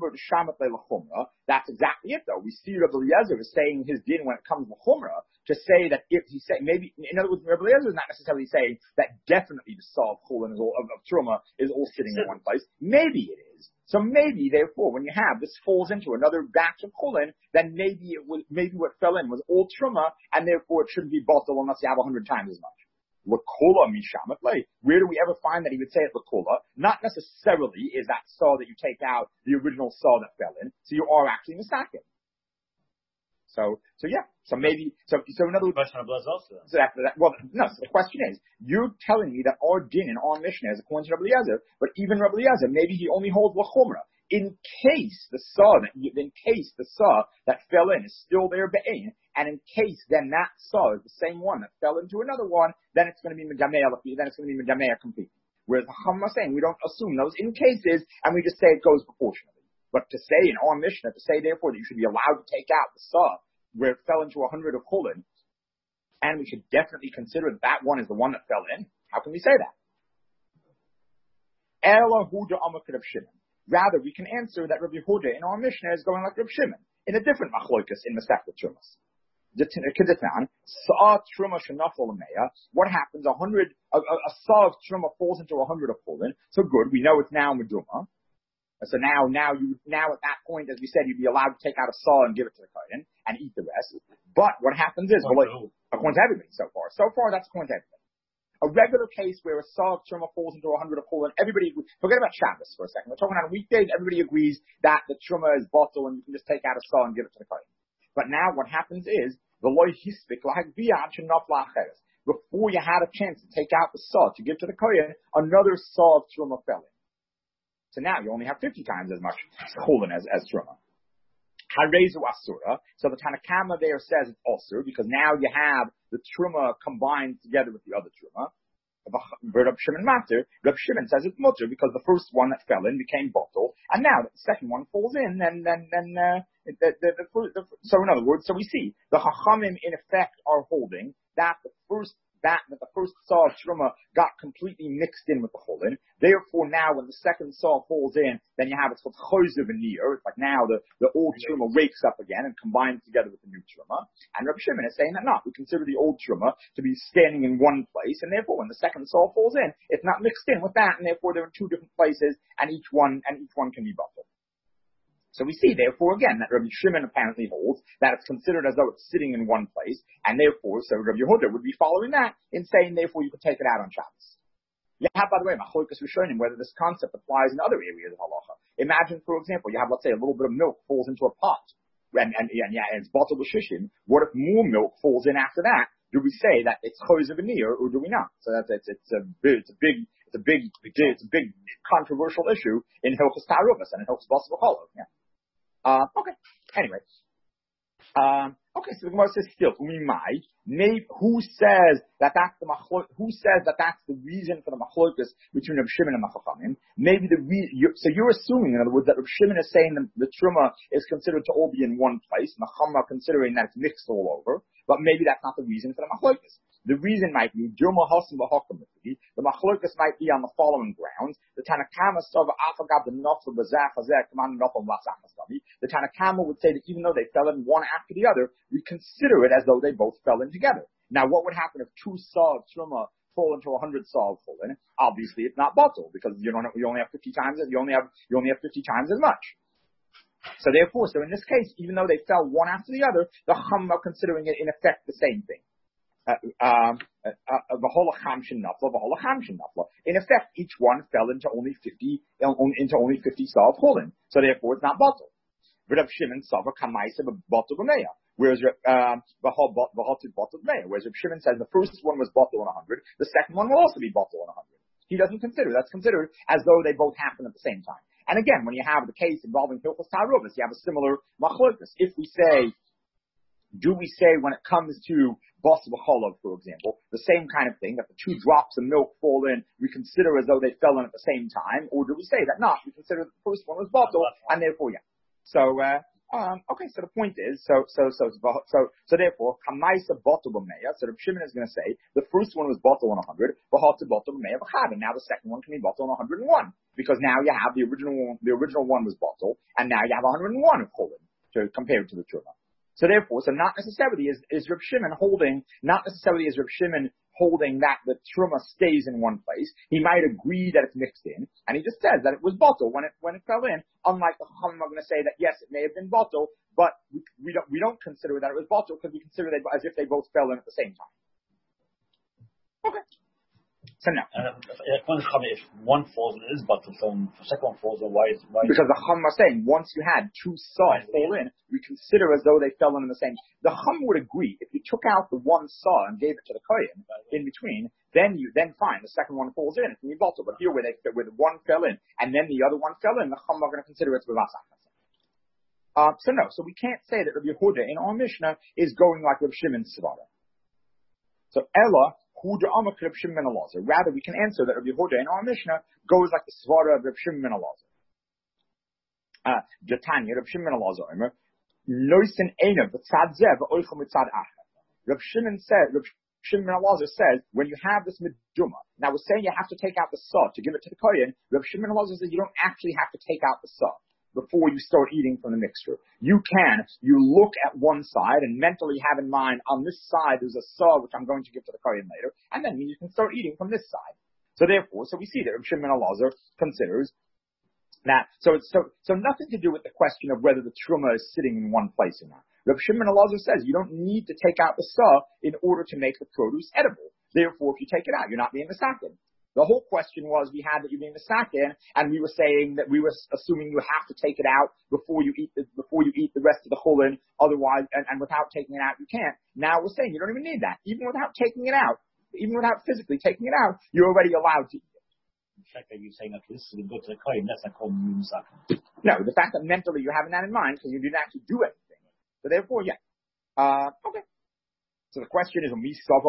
that's exactly it though. We see Rabbi Eliezer is saying his din when it comes to Chumrah, to say that if he say, maybe, in other words, Rabbi Eliezer is not necessarily saying that definitely the saw of Chulin of Truma is all sitting in one place. Maybe it is. So maybe, therefore, when you have this falls into another batch of Chulin, then maybe what fell in was all Truma, and therefore it shouldn't be bottled unless you have 100 times as much. L'kula mishamat lei. Where do we ever find that he would say it l'kula? Not necessarily is that saw that you take out the original saw that fell in, so you are actually mistaken. So maybe, so in other words, so after that, well, no, so the question is, you're telling me that our din and our Mishnah is according to Rabbi Eliezer, but even Rabbi Eliezer, maybe he only holds l'chumra. In case the saw that fell in is still there be'ein, and in case then that saw is the same one that fell into another one, then it's going to be medamea completely. Whereas the Chacham is saying we don't assume those in cases, and we just say it goes proportionally. But to say in our Mishnah, to say therefore that you should be allowed to take out the saw where it fell into 100 of chulin, and we should definitely consider that one is the one that fell in, how can we say that? Ela huda amakid of Shimon. Rather, we can answer that Rabbi Yehuda in our Mishnah is going like Rabbi Shimon, in a different machlokas in Masechta Trumas. Saw Truma shenafol lemeya. What happens? A saw of Truma falls into 100 of chulin. So good, we know it's now meduma. So now at that point, as we said, you'd be allowed to take out a saw and give it to the kohen and eat the rest. But what happens is, according to everybody so far, that's according to everybody. A regular case where a saw of truma falls into 100 of chulin, everybody, forget about Shabbos for a second. We're talking on weekdays, everybody agrees that the truma is bottle and you can just take out a saw and give it to the kohen. But now what happens is, before you had a chance to take out the saw to give to the kohen, another saw of truma fell in. So now you only have 50 times as much chulin as truma. Harezu asura. So the Tanakama there says it's also because now you have the truma combined together with the other truma. Reb Shimon matter. Reb Shimon says it's mutter because the first one that fell in became bottle, and now the second one falls in. So in other words, so we see the Chachamim in effect are holding that the first saw of truma got completely mixed in with the chulin. Therefore, now when the second saw falls in, then you have it's called chozer v'nir. It's like now the old truma wakes up again and combines together with the new truma. And Rabbi Shimon is saying that not. We consider the old truma to be standing in one place, and therefore when the second saw falls in, it's not mixed in with that, and therefore they're in two different places, and each one can be buffled. So we see, therefore, again, that Rabbi Shimon apparently holds that it's considered as though it's sitting in one place, and therefore, so Rabbi Yehuda would be following that in saying, therefore, you could take it out on Shabbos. You have, by the way, Machlokas Rishonim, whether this concept applies in other areas of halacha. Imagine, for example, you have, let's say, a little bit of milk falls into a pot, and it's bottled with shishim. What if more milk falls in after that? Do we say that it's chozer v'nir, or do we not? So it's a big controversial issue in Hilchos Ta'aruvos and in Hilchos Basar V'Cholov. Yeah. Okay. Anyway. So the Gemara says still, who says that that's the reason for the machlokas between Reb Shimon and the Chachamim? Maybe so you're assuming, in other words, that Reb Shimon is saying that the truma is considered to all be in one place, and the Chachamim considering that it's mixed all over, but maybe that's not the reason for the machlokas. The reason might be, the machlokas might be on the following grounds. The Tanakama would say that even though they fell in one after the other, we consider it as though they both fell in together. Now, what would happen if 2 saw of truma fall into 100 saw of chulin? Obviously, it's not bottle because you only have 50 times. You only have 50 times as much. So therefore, in this case, even though they fell one after the other, the Chum are considering it in effect the same thing. In effect, each one fell into only 50 saw of chulin. So therefore, it's not bottle. Rav Shimon sava kamaisa bottle b'meya. Whereas Rav Shimon says the first one was bottle in 100, the second one will also be bottle in 100. He doesn't consider that's considered as though they both happen at the same time. And again, when you have the case involving Hilchos Ta'aruvos, you have a similar machlokes. If we say, do we say when it comes to Bas B'Cholov, for example, the same kind of thing, that the 2 drops of milk fall in, we consider as though they fell in at the same time, or do we say that not? We consider the first one was bottle, and therefore, yeah. So, okay, so the point is, so therefore, Kamaisa bottle b'meya, so the Shimon is going to say, the first one was bottle in 100, B'Halta bottle b'meya b'chad, and now the second one can be bottle in 101, because now you have the original one was bottle, and now you have 101 of chulin, compared to the truma. So therefore, not necessarily is Rav Shimon holding that the truma stays in one place. He might agree that it's mixed in, and he just says that it was bottle when it fell in. Unlike the Chachamim are going to say that yes, it may have been bottle, but we don't consider that it was bottle because we consider it as if they both fell in at the same time. Okay. So now, if one falls, it is bottle. So the second one falls, why? Because the Chum are saying once you had 2 saw fall in, we consider as though they fell in the same. The Chum would agree if you took out the one saw and gave it to the kohen in between, then fine, the second one falls in, it can be bottle. But here where one fell in and then the other one fell in, the Chum are going to consider it b'vasach. So we can't say that Rabbi Yehuda in our Mishnah is going like Rabbi Shimon's svara. So Ella. Rather, we can answer that Rabbi Yehuda in our Mishnah goes like the svara of Rabbi Shimon ben Elazar. Jatanya, Rabbi Shimon ben Elazar, Noisin Einav b'tzad zeh v'oichel mitzad acher. Rabbi Shimon ben Elazar says when you have this meduma, now we're saying you have to take out the saw to give it to the kohen. Rabbi Shimon ben Elazar says you don't actually have to take out the saw before you start eating from the mixture. You look at one side and mentally have in mind, on this side there's a saw which I'm going to give to the kohen later, and then you can start eating from this side. So therefore, we see that Rabbi Shimon ben Elazar considers that, so nothing to do with the question of whether the truma is sitting in one place or not. Rabbi Shimon ben Elazar says you don't need to take out the saw in order to make the produce edible. Therefore, if you take it out, you're not being misaken. The whole question was we had that you're being misaken, and we were saying that we were assuming you have to take it out before you eat the rest of the chulin. Otherwise, and without taking it out, you can't. Now we're saying you don't even need that. Even without taking it out, even without physically taking it out, you're already allowed to eat it. The fact that you're saying, okay, this is good to the kohen, that's not called misaken. No, the fact that mentally you're having that in mind because you didn't actually do anything. So therefore, yeah. Okay. So the question is,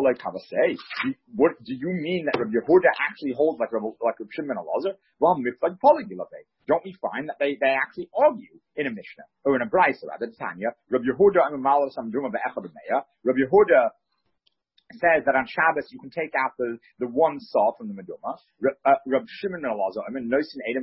what do you mean that Rabbi Yehuda actually holds like Rabbi Shimon ben Elazar? Well, don't we find that they actually argue in a Mishnah or in a Brisa rather? Tanya, Rabbi Yehuda Rabbi Yehuda says that on Shabbos you can take out the one saw from the meduma. Rabbi Shimon ben Elazar, and Rabbi Shimon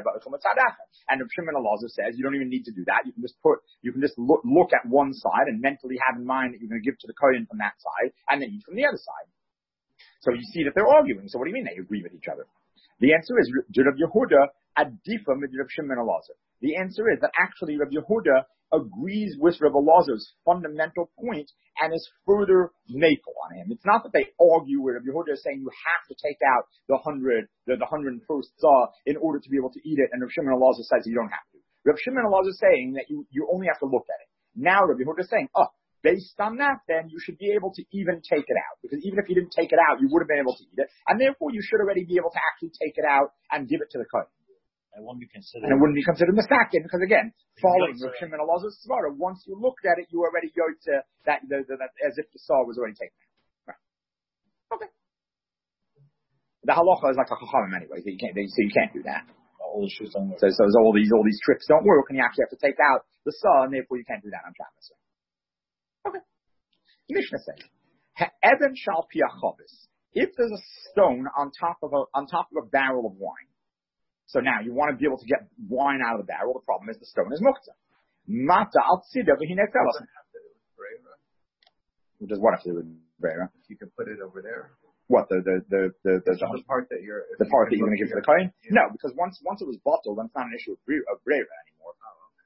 ben Elazar says you don't even need to do that. You can just look at one side and mentally have in mind that you're going to give to the kohen from that side, and then eat from the other side. So you see that they're arguing. So what do you mean they agree with each other? The answer is Rabbi Yehuda adifa mit Rabbi Shimon ben Elazar. The answer is that actually Rabbi Yehuda agrees with Rabbi Elazar's fundamental point and is further makel on him. It's not that they argue where Rabbi Yehuda is saying you have to take out the 101st saw in order to be able to eat it, and Rabbi Shimon ben Elazar says you don't have to. Rabbi Shimon ben Elazar is saying that you only have to look at it. Now Rabbi Yehuda is saying, based on that, then you should be able to even take it out. Because even if you didn't take it out, you would have been able to eat it. And therefore, you should already be able to actually take it out and give it to the kohen. It wouldn't be considered mistaken, because again, following Rav Shimon ben Elazar's svara, once you looked at it, you already go to that as if the saw was already taken out. Right. Okay. The halacha is like a chachamim anyway, so you can't do that. All the shoes don't work. So all these tricks don't work, and you actually have to take out the saw, and therefore you can't do that on Shabbos. Okay. Mishnah says, "Ha'evan shal piachavis." If there's a stone on top of a barrel of wine. So now you want to be able to get wine out of the barrel. The problem is the stone is muktzah. Mata al tzida v'hinei felas. Which is what have to do with brera? You can put it over there. What the part that you're going to give to the kohen? Yeah. No, because once it was bottled, then it's not an issue of brera anymore.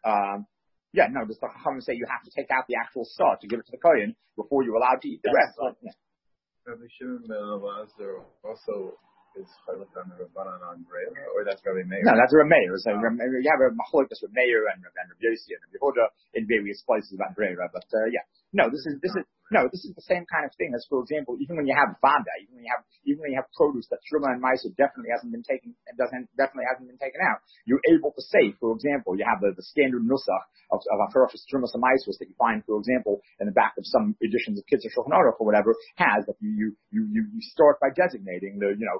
Does the Chacham say you have to take out the actual saw to give it to the Kohen before you're allowed to eat the rest? Rabbi Shimon ben Elazar also is Chaylik on the Rabbanan on Breira, or that's Rabbi Meir? No, that's Rabbi Meir. So you have a machlokes with Meir and Rabbi Yossi and Rabbi Yehuda in various places about Breira, but this is the same kind of thing as, for example, even when you have vada, even when you have produce that truma and ma'aser definitely hasn't been taken out, you're able to say, for example, you have the standard nusach of Afarash's trumas and ma'aser that you find, for example, in the back of some editions of Kitzur Shulchan Aruch or whatever, has that you start by designating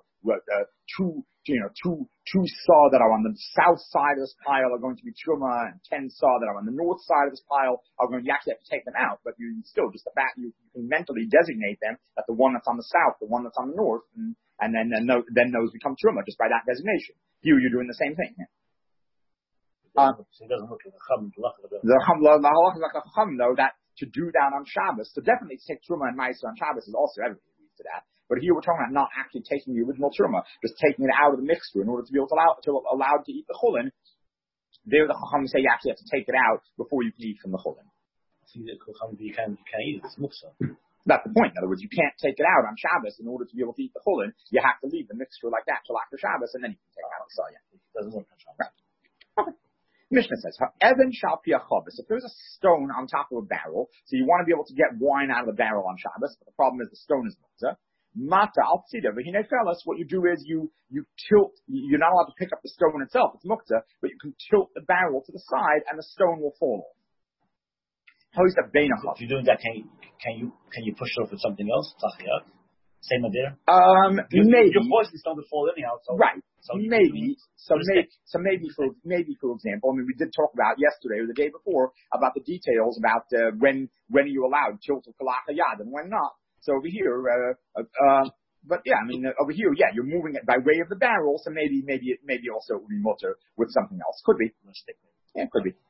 two saw that are on the south side of this pile are going to be truma, and 10 saw that are on the north side of this pile are going to, you actually have to take them out, but you still just the fact you can mentally designate them that the one that's on the south, the one that's on the north, and then those become truma just by that designation. You're doing the same thing. So it doesn't look like a chum. The halacha is like a chum though, that to do that on Shabbos, to definitely take truma and ma'aser on Shabbos is also everybody agrees to that. But here we're talking about not actually taking the original truma, just taking it out of the mixture in order to be able to allow to eat the chulin. There the Chacham say you actually have to take it out before you can eat from the chulin. You can't eat it. It's muksa. That's the point. In other words, you can't take it out on Shabbos in order to be able to eat the chulin. You have to leave the mixture like that till after Shabbos, and then you can take it out. So it doesn't work on Shabbos. Right. Okay. Mishnah says, "Evan shall be a chavis." If there's a stone on top of a barrel, so you want to be able to get wine out of the barrel on Shabbos, but the problem is the stone is muksa. Mata al tzida, what you do is you tilt, you're not allowed to pick up the stone itself, it's mukta, but you can tilt the barrel to the side and the stone will fall off. How is that If you're doing that, can you push it off with something else? Same idea? Maybe. Your voice is going to fall anyhow. So, right. So maybe for example, I mean, we did talk about yesterday or the day before about the details about when are you allowed tilt of kalaka yad and when not. So over here, over here, you're moving it by way of the barrel, so maybe also it would be mutter with something else. Could be. Yeah, could be.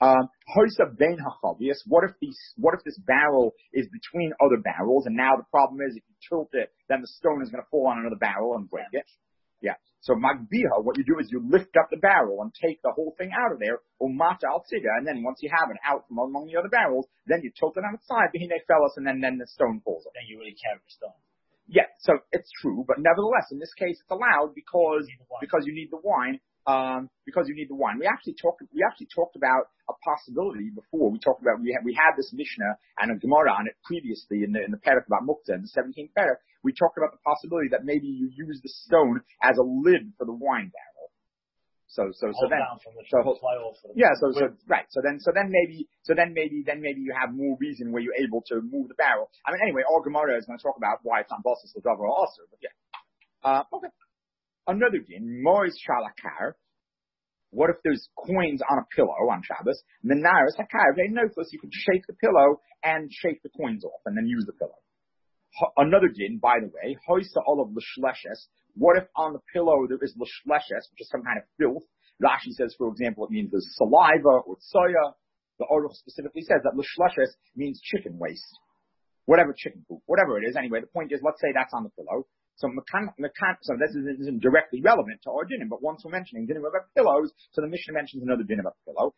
What if this barrel is between other barrels, and now the problem is if you tilt it, then the stone is going to fall on another barrel and break it. Yeah. So magbiha, what you do is you lift up the barrel and take the whole thing out of there, umata al tzida, and then once you have it out from among the other barrels, then you tilt it on its side, behine fellas, and then the stone falls off. Then you really carry the stone. Yeah, so it's true, but nevertheless, in this case, it's allowed because you need the wine. We actually talked about a possibility before. We had this Mishnah and a Gemara on it previously in the Perek about Mukta, in the 17th Perek. We talked about the possibility that maybe you use the stone as a lid for the wine barrel. So then maybe you have more reason where you're able to move the barrel. I mean, anyway, our Gemara is going to talk about why it's on Bosses L'Davar also, but yeah. Okay. Another din, Mois Shalakar. What if there's coins on a pillow on Shabbos? Menaris Hakar, they know you can shake the pillow and shake the coins off and then use the pillow. Another din, by the way, Hoisa Olav L'Shleshes. What if on the pillow there is L'Shleshes, which is some kind of filth? Rashi says, for example, it means there's saliva or soya. The Aruch specifically says that L'Shleshes means chicken waste. Whatever chicken poop, whatever it is. Anyway, the point is, let's say that's on the pillow. So this isn't directly relevant to our dinim, but once we're mentioning dinim about pillows, so the Mishnah mentions another din about the pillow.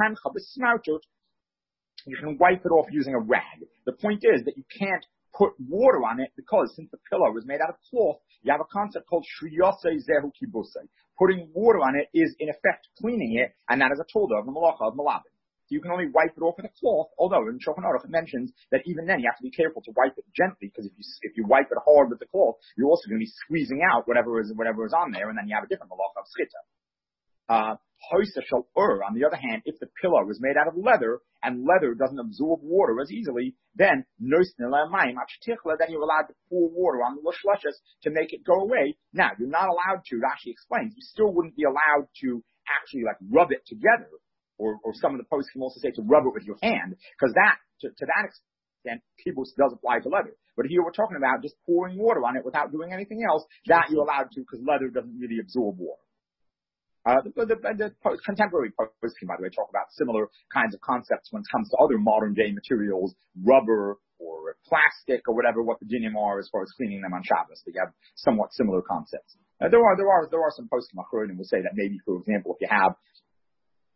You can wipe it off using a rag. The point is that you can't put water on it because since the pillow is made out of cloth, you have a concept called shriyasei zehu kibusei. Putting water on it is in effect cleaning it, and that is a tolda of the malacha of malabin. You can only wipe it off with a cloth, although in Shulchan Aruch it mentions that even then you have to be careful to wipe it gently, because if you wipe it hard with the cloth, you're also going to be squeezing out whatever is on there, and then you have a different malacha of schita. Hoisa shel on the other hand, if the pillow is made out of leather, and leather doesn't absorb water as easily, then then you're allowed to pour water on the l'shlushes to make it go away. Now, you're not allowed to, Rashi explains, you still wouldn't be allowed to actually rub it together. Or some of the posts can also say to rub it with your hand, because that, to that extent, kibbutz does apply to leather. But here we're talking about just pouring water on it without doing anything else, that you're allowed to, because leather doesn't really absorb water. The contemporary posts can, by the way, talk about similar kinds of concepts when it comes to other modern day materials, rubber or plastic or whatever, what the dinim are as far as cleaning them on Shabbos. They have somewhat similar concepts. There are some posts in Machurin and will say that maybe, for example, if you have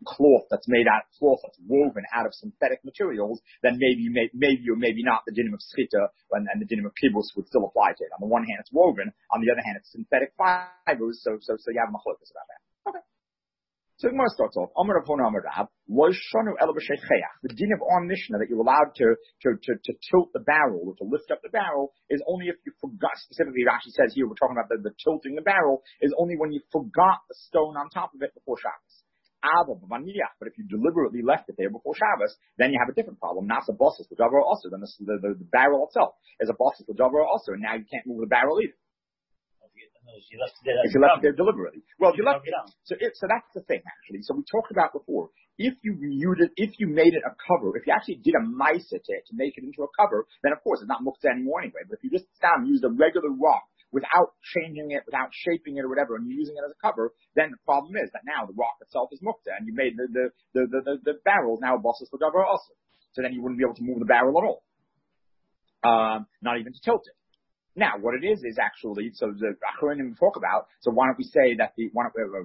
cloth that's woven out of synthetic materials, then maybe or maybe not the dinim of schita and the dinim of kibbutz would still apply to it. On the one hand, it's woven. On the other hand, it's synthetic fibers. So you have machlokas about that. Okay. So the Gemara starts off, Amar Rav Huna Amar Rav, lo shanu ela b'sheicheach. The din of our Mishnah that you're allowed to tilt the barrel or to lift up the barrel is only if you forgot. Specifically, Rashi says here we're talking about the tilting the barrel is only when you forgot the stone on top of it before Shabbos. But if you deliberately left it there before Shabbos, then you have a different problem. Not the bosses, the javar also. Then the barrel itself is a bosses, the javar also, and now you can't move the barrel either. If you left it there deliberately. Well, if you left it, so that's the thing actually. So we talked about before. If you made it a cover, if you actually did a ma'aseh to make it into a cover, then of course it's not muktzeh anymore anyway. But if you just used a regular rock without changing it, without shaping it or whatever, and you're using it as a cover, then the problem is that now the rock itself is muktzeh, and you made the barrel now bosses the davar also. So then you wouldn't be able to move the barrel at all. Not even to tilt it. Now, what it is actually, so the Achronim talk about, so why don't we say that the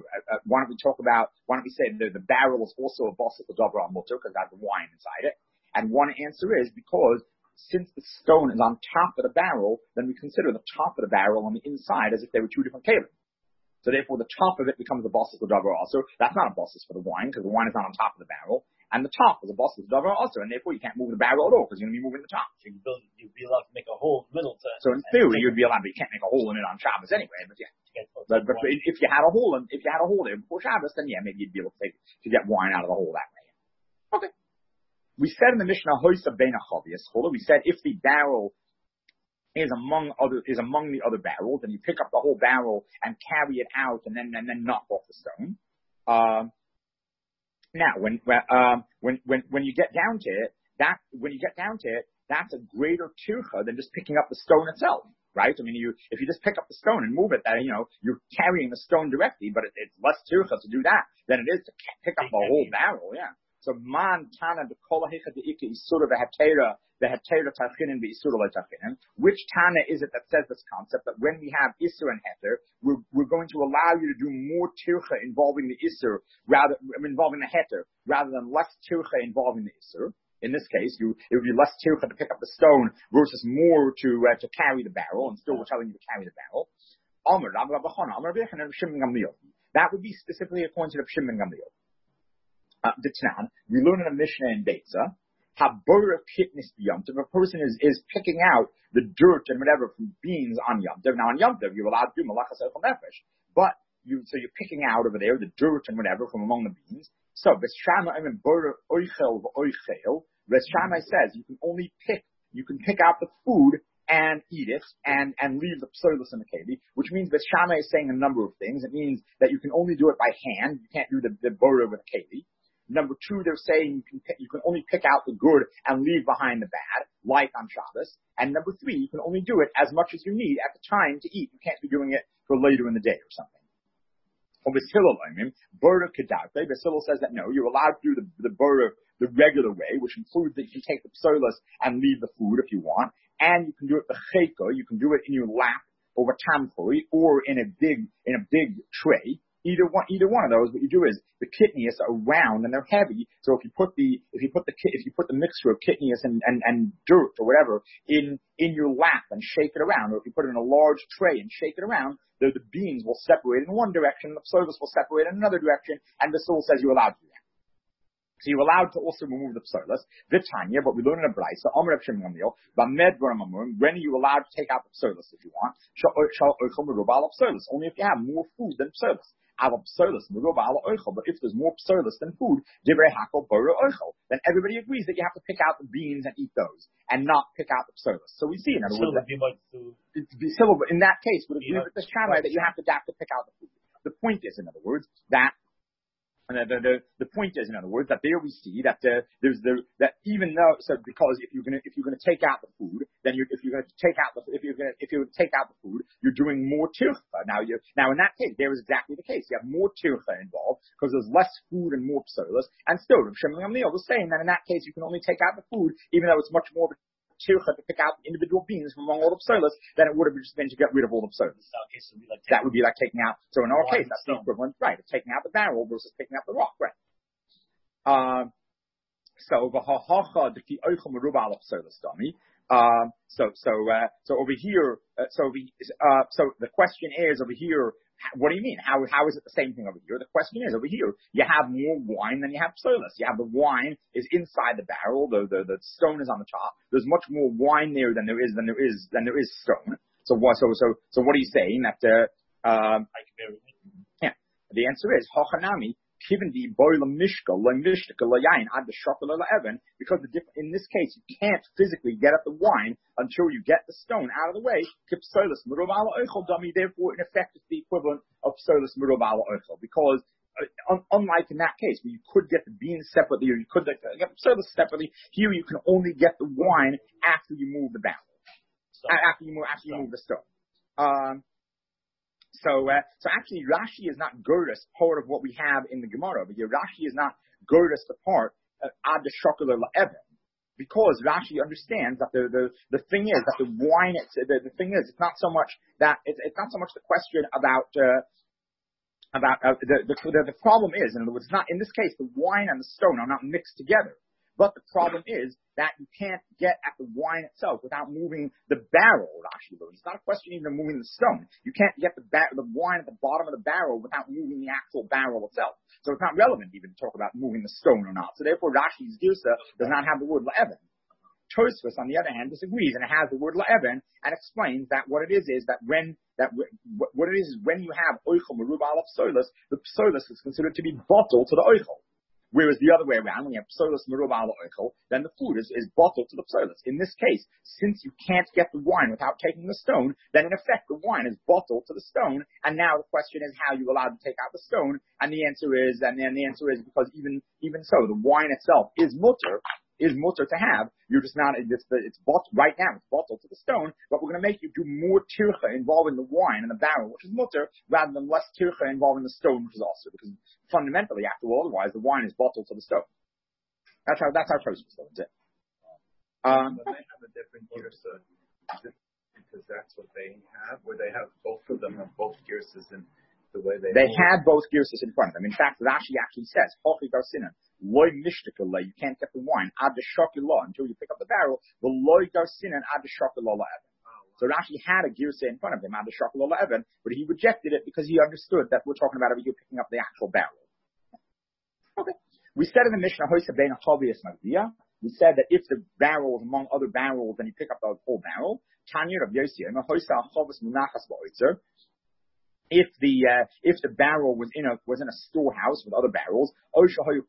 barrel is also a bosset of davar mutter, because it has the wine inside it. And one answer is because since the stone is on top of the barrel, then we consider the top of the barrel on the inside as if they were two different kalim. So therefore the top of it becomes a bosset of davar also. That's not a bosset for the wine, because the wine is not on top of the barrel. And the top is a bosses davar also, and therefore you can't move the barrel at all because you're going to be moving the top. So you'd be allowed to make a hole in the middle. So in theory, you'd be allowed, but you can't make a hole in it on Shabbos anyway. But yeah, but if you had a hole there before Shabbos, then yeah, maybe you'd be able to get wine out of the hole that way. Okay. We said in the Mishnah, Hoysa bein hachavias chola. We said if the barrel is among the other barrels, then you pick up the whole barrel and carry it out, and then knock off the stone. Now, when you get down to it, that's a greater tircha than just picking up the stone itself, right? I mean, if you just pick up the stone and move it, you're carrying the stone directly, but it's less tircha to do that than it is to pick up the whole barrel, yeah. So, man tana de kol ha'icha de ikka isura v'hatera tachinin v'isura tachinin. Which tana is it that says this concept that when we have isur and heter, we're going to allow you to do more tircha involving the isur involving the heter rather than less tircha involving the isur. In this case, it would be less tircha to pick up the stone versus more to carry the barrel, and still we're telling you to carry the barrel. That would be specifically according to the Shimon Gamliel. We learn in a Mishnah in Beitza, if a person is picking out the dirt and whatever from beans on Yom Tov. Now on Yom Tov, you're allowed to do malachas echel nefesh, but you're picking out over there the dirt and whatever from among the beans. So B'Shama says you can pick out the food and eat it and leave the psoilus in the keli, which means B'Shama is saying a number of things. It means that you can only do it by hand. You can't do the borah with a keli. Number two, they're saying you can only pick out the good and leave behind the bad, like on Shabbos. And number three, you can only do it as much as you need at the time to eat. You can't be doing it for later in the day or something. Basil says that no, you're allowed to do the burr the regular way, which includes that you can take the psoilus and leave the food if you want. And you can do it b'cheiko, you can do it in your lap over tamkori or in a big tray. Either one of those, what you do is the kidneys are round and they're heavy. So if you put the mixture of kidneys and dirt or whatever in your lap and shake it around, or if you put it in a large tray and shake it around, the beans will separate in one direction, the psoilus will separate in another direction, and the soul says you're allowed to do that. So you're allowed to also remove the psoilus. Vitanya, but we learn in a brayso, Amar Reb Shimon Gamliel, when are you allowed to take out the psoilus if you want? Only if you have more food than psoilus. But if there's more psoilus than food, then everybody agrees that you have to pick out the beans and eat those, and not pick out the psoilus. So we see, in other words, in that case, would agree with the Shammai that you have to pick out the food. The point is, in other words, that there we see that that even though because if you're gonna take out the food, then if you're gonna take out the food, you're doing more tircha. Now in that case, there is exactly the case. You have more tircha involved because there's less food and more psoilus. And still, Rav Shimon Gamliel was saying that in that case you can only take out the food, even though it's much more tircha to pick out individual beans from among all the psoilus than it would have just been to get rid of all the psoilus. That would be like taking out. So in our case, that's the equivalent, right, of taking out the barrel versus picking out the rock, right? So over here, so the question is over here, what do you mean? How is it the same thing over here? The question is over here, you have more wine than you have psoilus. You have the wine is inside the barrel, the stone is on the top. There's much more wine there than there is stone. So what are you saying that yeah, the answer is hachanami. Because in this case, you can't physically get at the wine until you get the stone out of the way. Therefore, in effect, it's the equivalent of psoilus merub ala oichel. Because unlike in that case, where you could get the beans separately, or you could get psoilus separately, here you can only get the wine after you move the barrel, after you move the stone. So actually, Rashi is not Gerdas, part of what we have in the Gemara. But Rashi is not Gerdas, the part ad the shokular la'evan, because Rashi understands that the thing is that the wine. The thing is, it's not so much that it's not so much the question about the problem is, in other words, it's not in this case the wine and the stone are not mixed together. But the problem is that you can't get at the wine itself without moving the barrel, Rashi. It's not a question even of moving the stone. You can't get the wine at the bottom of the barrel without moving the actual barrel itself. So it's not relevant even to talk about moving the stone or not. So therefore, Rashi's Girsa does not have the word la'evan. Tosfos, on the other hand, disagrees and it has the word la'evan and explains that what it is that when you have oichel merubah of psoilus, the psoilus is considered to be bottled to the oichel. Whereas the other way around, when you have psoilus merubah ala oichel, then the food is bottled to the psoilus. In this case, since you can't get the wine without taking the stone, then in effect the wine is bottled to the stone. And now the question is, how are you allowed to take out the stone? And the answer is because even so, the wine itself is mutter to have. You're just not, it's bottled right now, it's bottled to the stone, but we're going to make you do more tircha involving the wine and the barrel, which is mutter, rather than less tircha involving the stone, which is also, because fundamentally, after all, otherwise, the wine is bottled to the stone. That's how Tosfos explains it. But they have a different girsa, because that's what they have, where they have both of them have both girsas in the way they had both girsas in front of them. In fact, Rashi actually says, Hochi Garsinan, loy mishtikala, you can't get the wine, ad the shokila, until you pick up the barrel, the loy Garsinan, ad the shokila la'evan. So Rashi had a girsa in front of him, ad the shokila la'evan, but he rejected it because he understood that we're talking about over here picking up the actual barrel. Okay. We said in the Mishnah, Hoysa bein achavias magdiya, we said that if the barrel is among other barrels, then you pick up the whole barrel. Tanya Rav Yossi, Hoysa achavas munachas ba'oitzer. If the barrel was in a storehouse with other barrels, or there were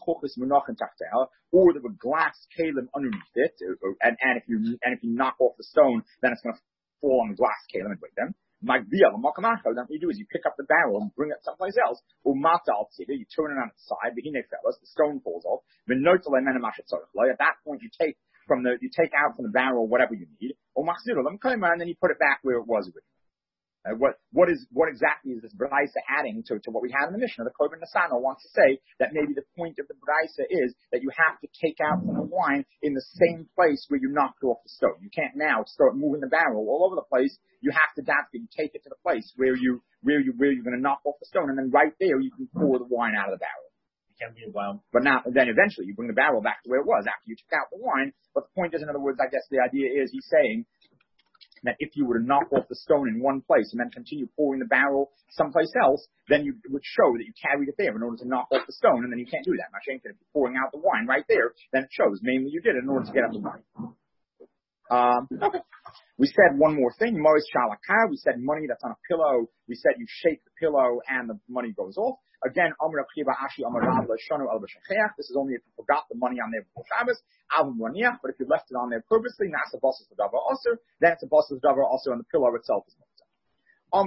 glass kalim underneath it, and if you knock off the stone, then it's going to fall on the glass kalim and break them. Then what you do is you pick up the barrel and bring it someplace else. You turn it on its side, the stone falls off. At that point, you take out from the barrel whatever you need, and then you put it back where it was originally. What exactly is this Braisa adding to what we have in the Mishnah? The Korban Nasano wants to say that maybe the point of the Braisa is that you have to take out from the wine in the same place where you knocked off the stone. You can't now start moving the barrel all over the place. You have to take it to the place where you're going to knock off the stone, and then right there you can pour the wine out of the barrel. It can be a while. But then eventually you bring the barrel back to where it was after you took out the wine. But the point is, in other words, I guess the idea is he's saying that if you were to knock off the stone in one place and then continue pouring the barrel someplace else, then it would show that you carried it there in order to knock off the stone, and then you can't do that. Mashenka, if you're pouring out the wine right there, then it shows mainly you did it in order to get at the wine. Okay. We said one more thing, Moris Shalakar. We said money that's on a pillow. We said you shake the pillow and the money goes off. Again, this is only if you forgot the money on there before Shabbos. But if you left it on there purposely, then it's a basis of davar also, and the pillow itself is not.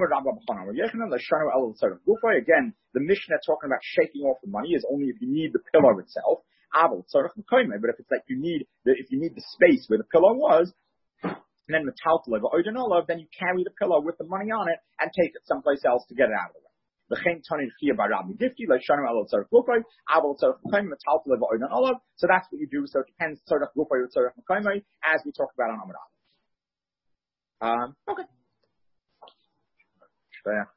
Again, the Mishnah talking about shaking off the money is only if you need the pillow itself. But if it's like if you need the space where the pillow was, and then then you carry the pillow with the money on it and take it someplace else to get it out of the way. So that's what you do. So it depends as we talked about on Amud Aleph. Okay.